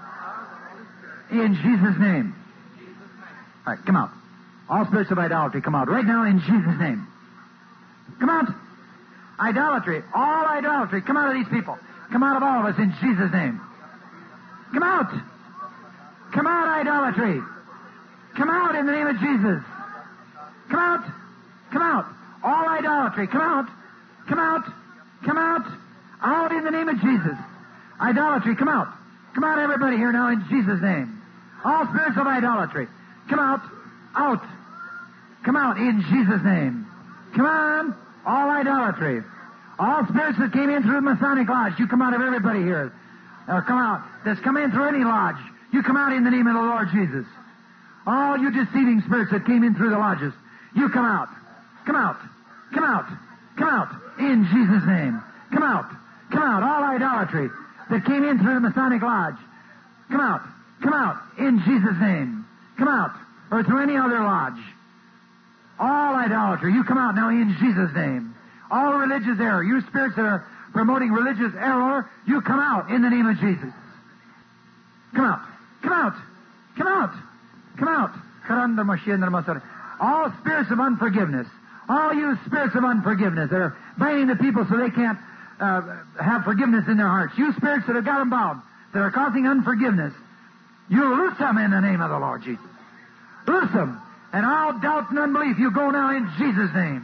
in Jesus' name. All right, come out. All spirits of idolatry, come out right now in Jesus' name. Come out. Idolatry, all idolatry, come out of these people. Come out of all of us in Jesus' name. Come out. Come out, idolatry. Come out in the name of Jesus. Come out. Come out. All idolatry, come out. Come out. Come out. Out in the name of Jesus. Idolatry, come out. Come out, everybody here now in Jesus' name. All spirits of idolatry, come out. Out. Come out in Jesus' name. Come on. All idolatry. All spirits that came in through the Masonic Lodge, you come out of everybody here. Or come out. That's come in through any lodge. You come out in the name of the Lord Jesus. All you deceiving spirits that came in through the lodges, you come out. Come out. Come out. Come out. In Jesus' name. Come out. Come out. All idolatry that came in through the Masonic Lodge, come out. Come out. In Jesus' name. Come out. Or through any other lodge. All idolatry, you come out now in Jesus' name. All religious error, you spirits that are promoting religious error, you come out in the name of Jesus. Come out. Come out. Come out. Come out. All spirits of unforgiveness. All you spirits of unforgiveness that are binding the people so they can't uh, have forgiveness in their hearts. You spirits that have got them bound, that are causing unforgiveness, you loose them in the name of the Lord Jesus. Loose them. And all doubt and unbelief, you go now in Jesus' name.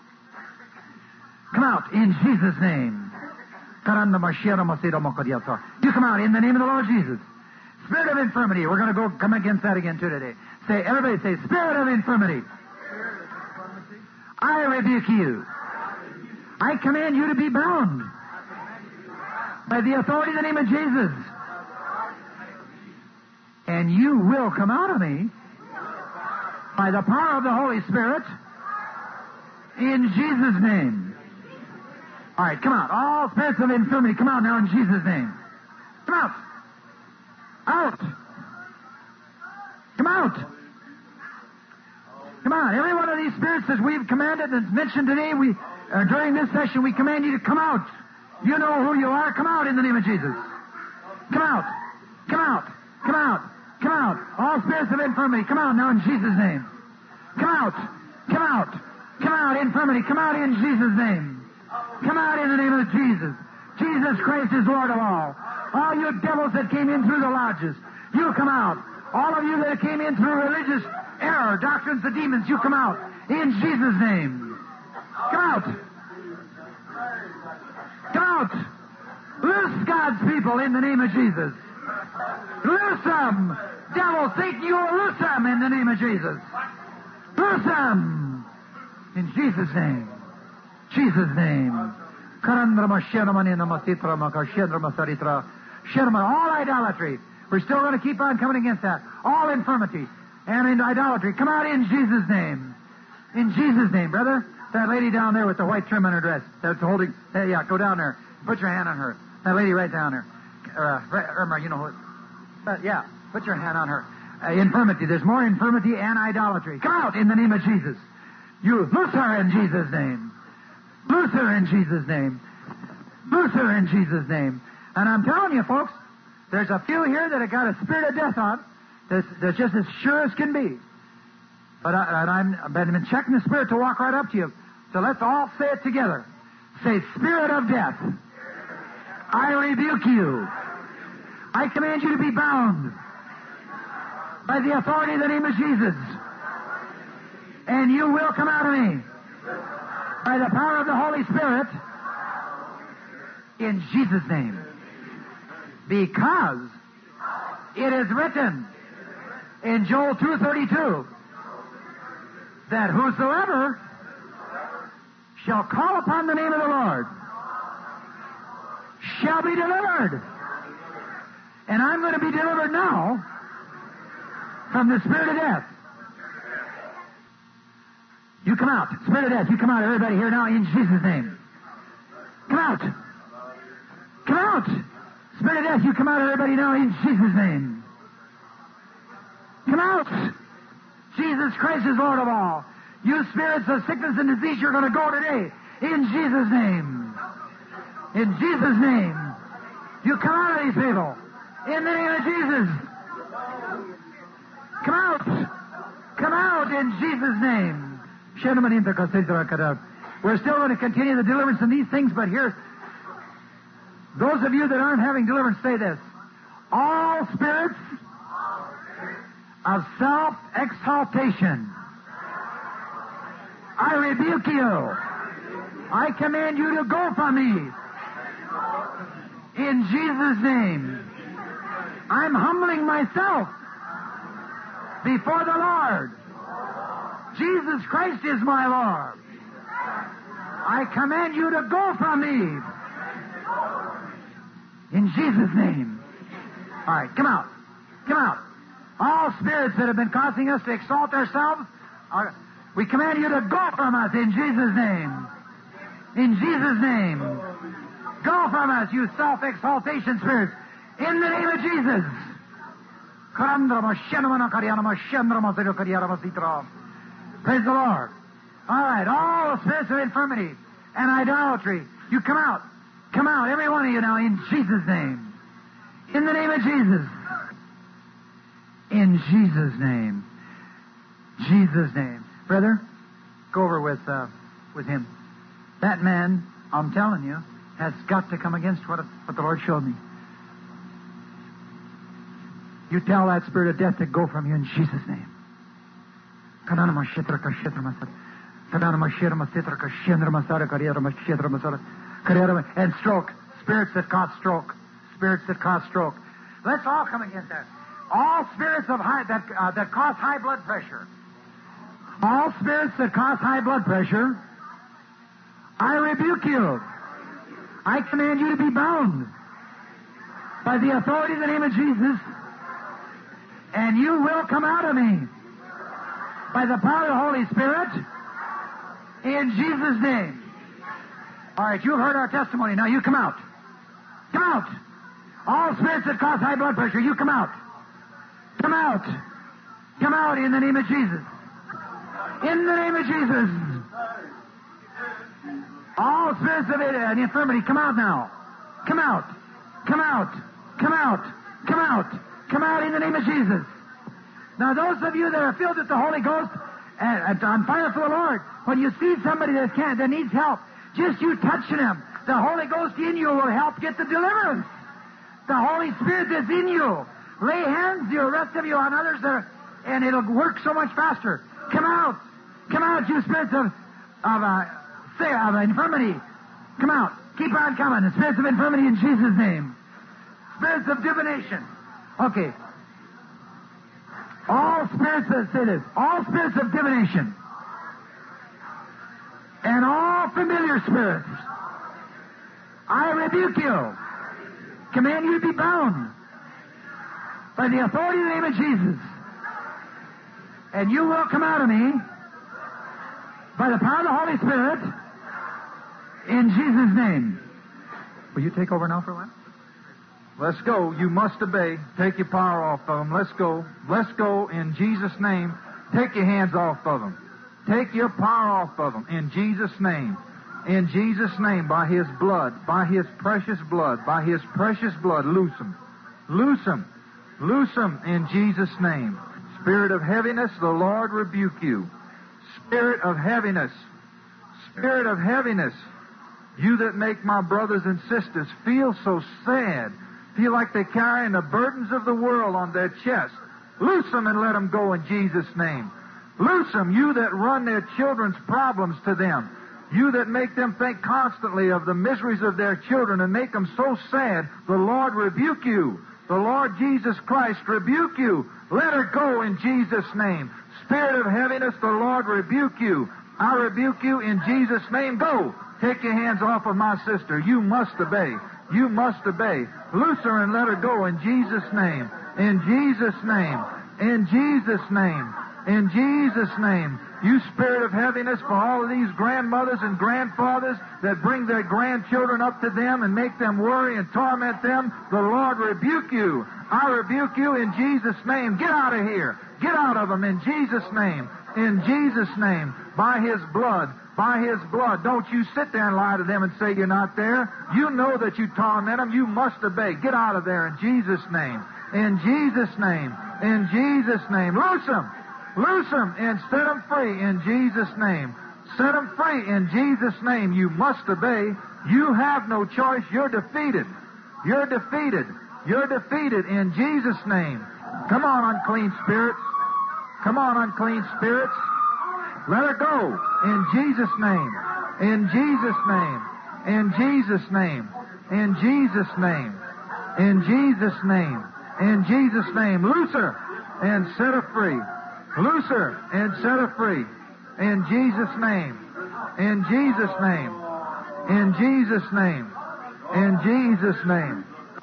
Come out in Jesus' name. You come out in the name of the Lord Jesus. Spirit of infirmity. We're going to go come against that again too today. Say, everybody say, Spirit of infirmity. I rebuke you. I command you to be bound by the authority of the name of Jesus. And you will come out of me by the power of the Holy Spirit in Jesus' name. All right, come out. All spirits of infirmity, come out now in Jesus' name. Come out. Out. Come out. Come on. Every one of these spirits that we've commanded and mentioned today, we uh, during this session, we command you to come out. You know who you are. Come out in the name of Jesus. Come out. Come out. Come out. Come out. All spirits of infirmity, come out now in Jesus' name. Come out. Come out. Come out, infirmity. Come out in Jesus' name. Come out in the name of Jesus. Jesus Christ is Lord of all. All you devils that came in through the lodges, you come out. All of you that came in through religious error, doctrines of demons, you come out. In Jesus' name. Come out. Come out. Loose God's people in the name of Jesus. Loose them. Devil, Satan, you will loose them in the name of Jesus. Loose them. In Jesus' name. Jesus' name. All idolatry. We're still going to keep on coming against that. All infirmity and in idolatry. Come out in Jesus' name. In Jesus' name, brother. That lady down there with the white trim on her dress. That's holding. Hey, yeah, go down there. Put your hand on her. That lady right down there. Uh, Irma, you know who. Uh, yeah, put your hand on her. Uh, infirmity. There's more infirmity and idolatry. Come out in the name of Jesus. You loose her in Jesus' name. Loose her in Jesus' name. Loose her in Jesus' name. And I'm telling you, folks, there's a few here that have got a spirit of death on that's, that's just as sure as can be. But I, and I'm, I've been checking the Spirit to walk right up to you. So let's all say it together. Say, Spirit of death, I rebuke you. I command you to be bound by the authority of the name of Jesus. And you will come out of me by the power of the Holy Spirit in Jesus' name. Because it is written in Joel two thirty-two that whosoever shall call upon the name of the Lord shall be delivered. And I'm going to be delivered now from the spirit of death. You come out. Spirit of death, you come out. Everybody here now in Jesus' name. Come out. Come out. Spirit of death, you come out. Everybody now in Jesus' name. Come out. Jesus Christ is Lord of all. You spirits of sickness and disease, you're going to go today. In Jesus' name. In Jesus' name. You come out of these people. In the name of Jesus. Come out. Come out in Jesus' name. We're still going to continue the deliverance in these things, but here, those of you that aren't having deliverance, say this. All spirits of self-exaltation, I rebuke you. I command you to go from me. In Jesus' name. I'm humbling myself before the Lord. Jesus Christ is my Lord. I command you to go from me. In Jesus' name. All right, come out. Come out. All spirits that have been causing us to exalt ourselves, are, we command you to go from us in Jesus' name. In Jesus' name. Go from us, you self-exaltation spirits. In the name of Jesus. Praise the Lord. All right, all spirits of infirmity and idolatry, you come out. Come out, every one of you now, in Jesus' name. In the name of Jesus. In Jesus' name. Jesus' name. Brother, go over with uh, with him. That man, I'm telling you, has got to come against what, what the Lord showed me. You tell that spirit of death to go from you in Jesus' name. And stroke. Spirits that cause stroke. Spirits that cause stroke. Let's all come against that. All spirits of high, that, uh, that cause high blood pressure. All spirits that cause high blood pressure, I rebuke you. I command you to be bound by the authority of the name of Jesus, and you will come out of me by the power of the Holy Spirit in Jesus' name. All right, you've heard our testimony. Now you come out. Come out. All spirits that cause high blood pressure, you come out. Come out. Come out in the name of Jesus. In the name of Jesus. All spirits of an infirmity, come out now. Come out. Come out. Come out. Come out. Come out in the name of Jesus. Now, those of you that are filled with the Holy Ghost and on fire for the Lord, when you see somebody that can't, that needs help, just you touching them, the Holy Ghost in you will help get the deliverance. The Holy Spirit that's in you. Lay hands, the rest of you, on others, that are, and it'll work so much faster. Come out. Come out, you spirits of, of, uh, say, of infirmity. Come out. Keep on coming. The spirits of infirmity in Jesus' name. Spirits of divination. Okay. All spirits that say this. All spirits of divination. And all familiar spirits. I rebuke you. Command you to be bound by the authority of the name of Jesus. And you will come out of me by the power of the Holy Spirit in Jesus' name. Will you take over now for a while? Let's go. You must obey. Take your power off of them. Let's go. Let's go in Jesus' name. Take your hands off of them. Take your power off of them in Jesus' name. In Jesus' name, by His blood, by His precious blood, by His precious blood, loose them. Loose them. Loose them in Jesus' name. Spirit of heaviness, the Lord rebuke you. Spirit of heaviness. Spirit of heaviness. You that make my brothers and sisters feel so sad, feel like they're carrying the burdens of the world on their chest. Loose them and let them go in Jesus' name. Loose them, you that run their children's problems to them. You that make them think constantly of the miseries of their children and make them so sad, the Lord rebuke you. The Lord Jesus Christ rebuke you. Let her go in Jesus' name. Spirit of heaviness, the Lord rebuke you. I rebuke you in Jesus' name. Go. Take your hands off of my sister. You must obey. You must obey. Loose her and let her go in Jesus' name. In Jesus' name. In Jesus' name. In Jesus' name. You spirit of heaviness for all of these grandmothers and grandfathers that bring their grandchildren up to them and make them worry and torment them, the Lord rebuke you. I rebuke you in Jesus' name. Get out of here. Get out of them in Jesus' name. In Jesus' name. By His blood. By His blood. Don't you sit there and lie to them and say you're not there. You know that you torment them. You must obey. Get out of there in Jesus' name. In Jesus' name. In Jesus' name. Loose them. Loose them and set them free in Jesus' name. Set them free in Jesus' name. You must obey. You have no choice. You're defeated. You're defeated. You're defeated in Jesus' name. Come on, unclean spirits. Come on, unclean spirits. Let her go in Jesus' name. In Jesus' name. In Jesus' name. In Jesus' name. In Jesus' name. In Jesus' name. Loose her and set her free. Loose her and set her free. In Jesus' name. In Jesus' name. In Jesus' name. In Jesus' name.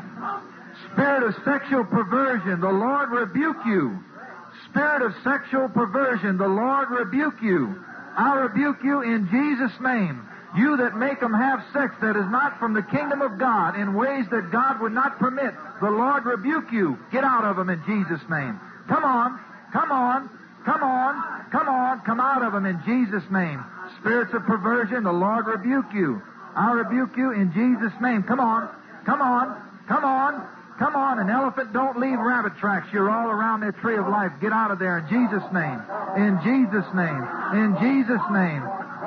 Spirit of sexual perversion, the Lord rebuke you. Spirit of sexual perversion, the Lord rebuke you. I rebuke you in Jesus' name. You that make them have sex that is not from the kingdom of God in ways that God would not permit, the Lord rebuke you. Get out of them in Jesus' name. Come on. Come on. Come on, come on, come out of them in Jesus' name. Spirits of perversion, the Lord rebuke you. I rebuke you in Jesus' name. Come on, come on, come on, come on. An elephant don't leave rabbit tracks. You're all around their tree of life. Get out of there in Jesus' name. In Jesus' name. In Jesus' name.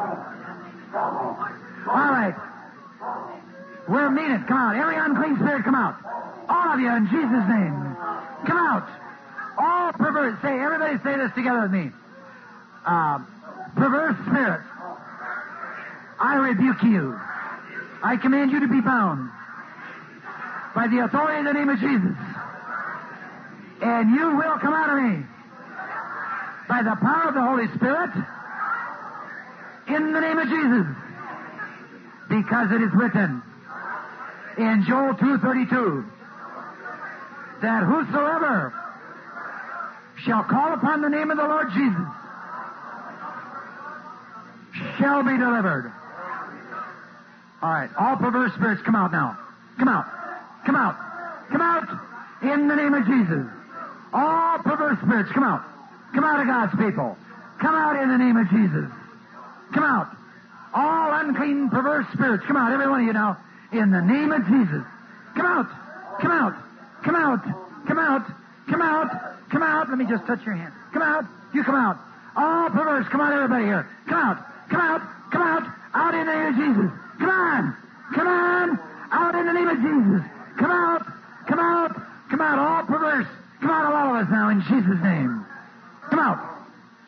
All right. We're mean it. Come out. Every unclean spirit, come out. All of you in Jesus' name. Come out. All perverse, say, everybody say this together with me. Uh, perverse spirits, I rebuke you. I command you to be bound by the authority in the name of Jesus. And you will come out of me by the power of the Holy Spirit in the name of Jesus. Because it is written in Joel two thirty-two that whosoever shall call upon the name of the Lord Jesus shall be delivered. All right, all perverse spirits, come out now. Come out. Come out. Come out in the name of Jesus. All perverse spirits, come out. Come out of God's people. Come out in the name of Jesus. Come out. All unclean, perverse spirits, come out, every one of you now, in the name of Jesus. Come out. Come out. Come out. Come out. Come out. Come out. Let me just touch your hand. Come out. You come out. All perverse. Come out, everybody here. Come out. Come out. Come out. Out in the name of Jesus. Come on. Come on. Out in the name of Jesus. Come out. Come out. Come out. All perverse. Come out of all of us now in Jesus' name. Come out.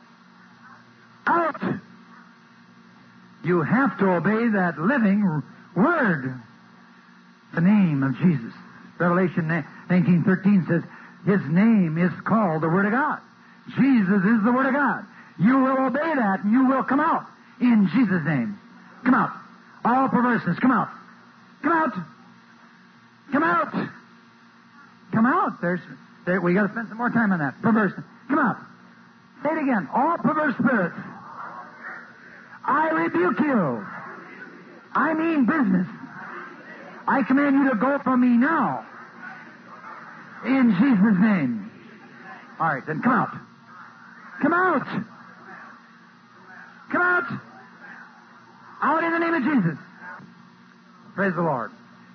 Out. You have to obey that living word. The name of Jesus. Revelation nineteen thirteen says, His name is called the Word of God. Jesus is the Word of God. You will obey that and you will come out in Jesus' name. Come out. All perverseness, come out. Come out. Come out. Come out. There's, there, we got to spend some more time on that. Perverseness. Come out. Say it again. All perverse spirits, I rebuke you. I mean business. I command you to go from me now. In Jesus' name. All right, then come out. Come out. Come out. Out in the name of Jesus. Praise the Lord.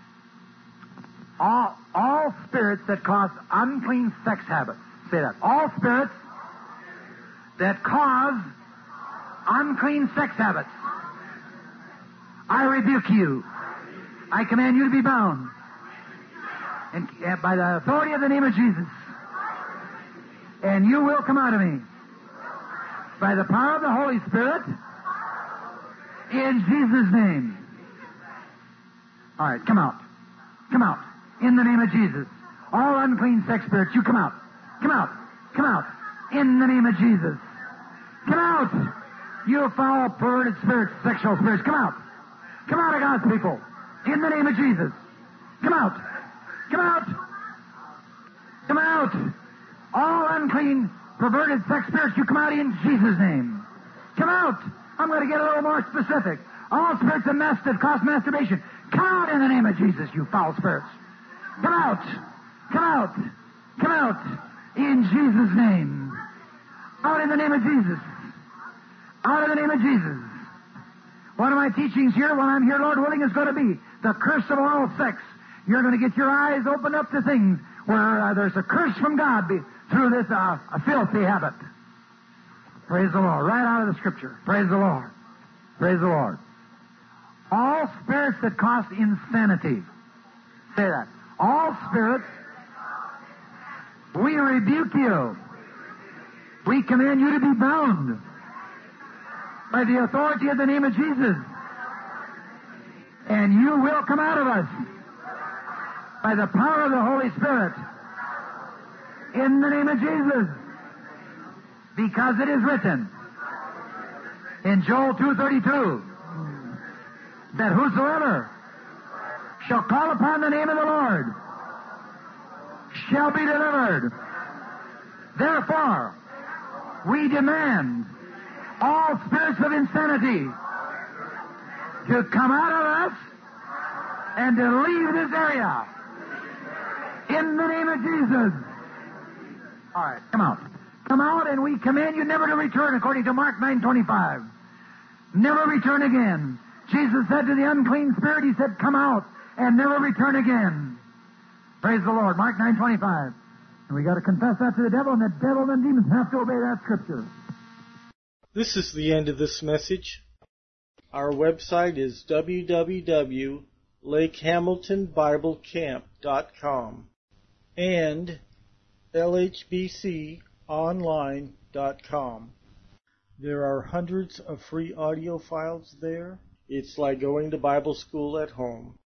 All, all spirits that cause unclean sex habits. Say that. All spirits that cause unclean sex habits. I rebuke you. I command you to be bound. And uh, by the authority of the name of Jesus. And you will come out of me. By the power of the Holy Spirit. In Jesus' name. All right, come out. Come out. In the name of Jesus. All unclean sex spirits, you come out. Come out. Come out. In the name of Jesus. Come out. You foul, perverted spirits, sexual spirits, come out. Come out of God's people. In the name of Jesus. Come out. Come out. Come out. All unclean, perverted sex spirits, you come out in Jesus' name. Come out. I'm going to get a little more specific. All spirits of mess that cause masturbation, come out in the name of Jesus, you foul spirits. Come out. Come out. Come out. In Jesus' name. Out in the name of Jesus. Out in the name of Jesus. One of my teachings here, when I'm here, Lord willing, is going to be the curse of oral sex. You're going to get your eyes opened up to things where uh, there's a curse from God be, through this uh, a filthy habit. Praise the Lord. Right out of the Scripture. Praise the Lord. Praise the Lord. All spirits that cause insanity. Say that. All spirits, we rebuke you. We command you to be bound by the authority of the name of Jesus. And you will come out of us by the power of the Holy Spirit. In the name of Jesus. Because it is written in Joel two thirty-two that whosoever shall call upon the name of the Lord shall be delivered. Therefore, we demand all spirits of insanity to come out of us and to leave this area. In the name of Jesus. All right, come out. Come out, and we command you never to return, according to Mark nine twenty-five. Never return again. Jesus said to the unclean spirit, he said, come out and never return again. Praise the Lord. Mark nine twenty-five. And we got to confess that to the devil, and the devil and demons have to obey that Scripture. This is the end of this message. Our website is w w w dot lake hamilton bible camp dot com and l h b c online dot com. There are hundreds of free audio files there. It's like going to Bible school at home.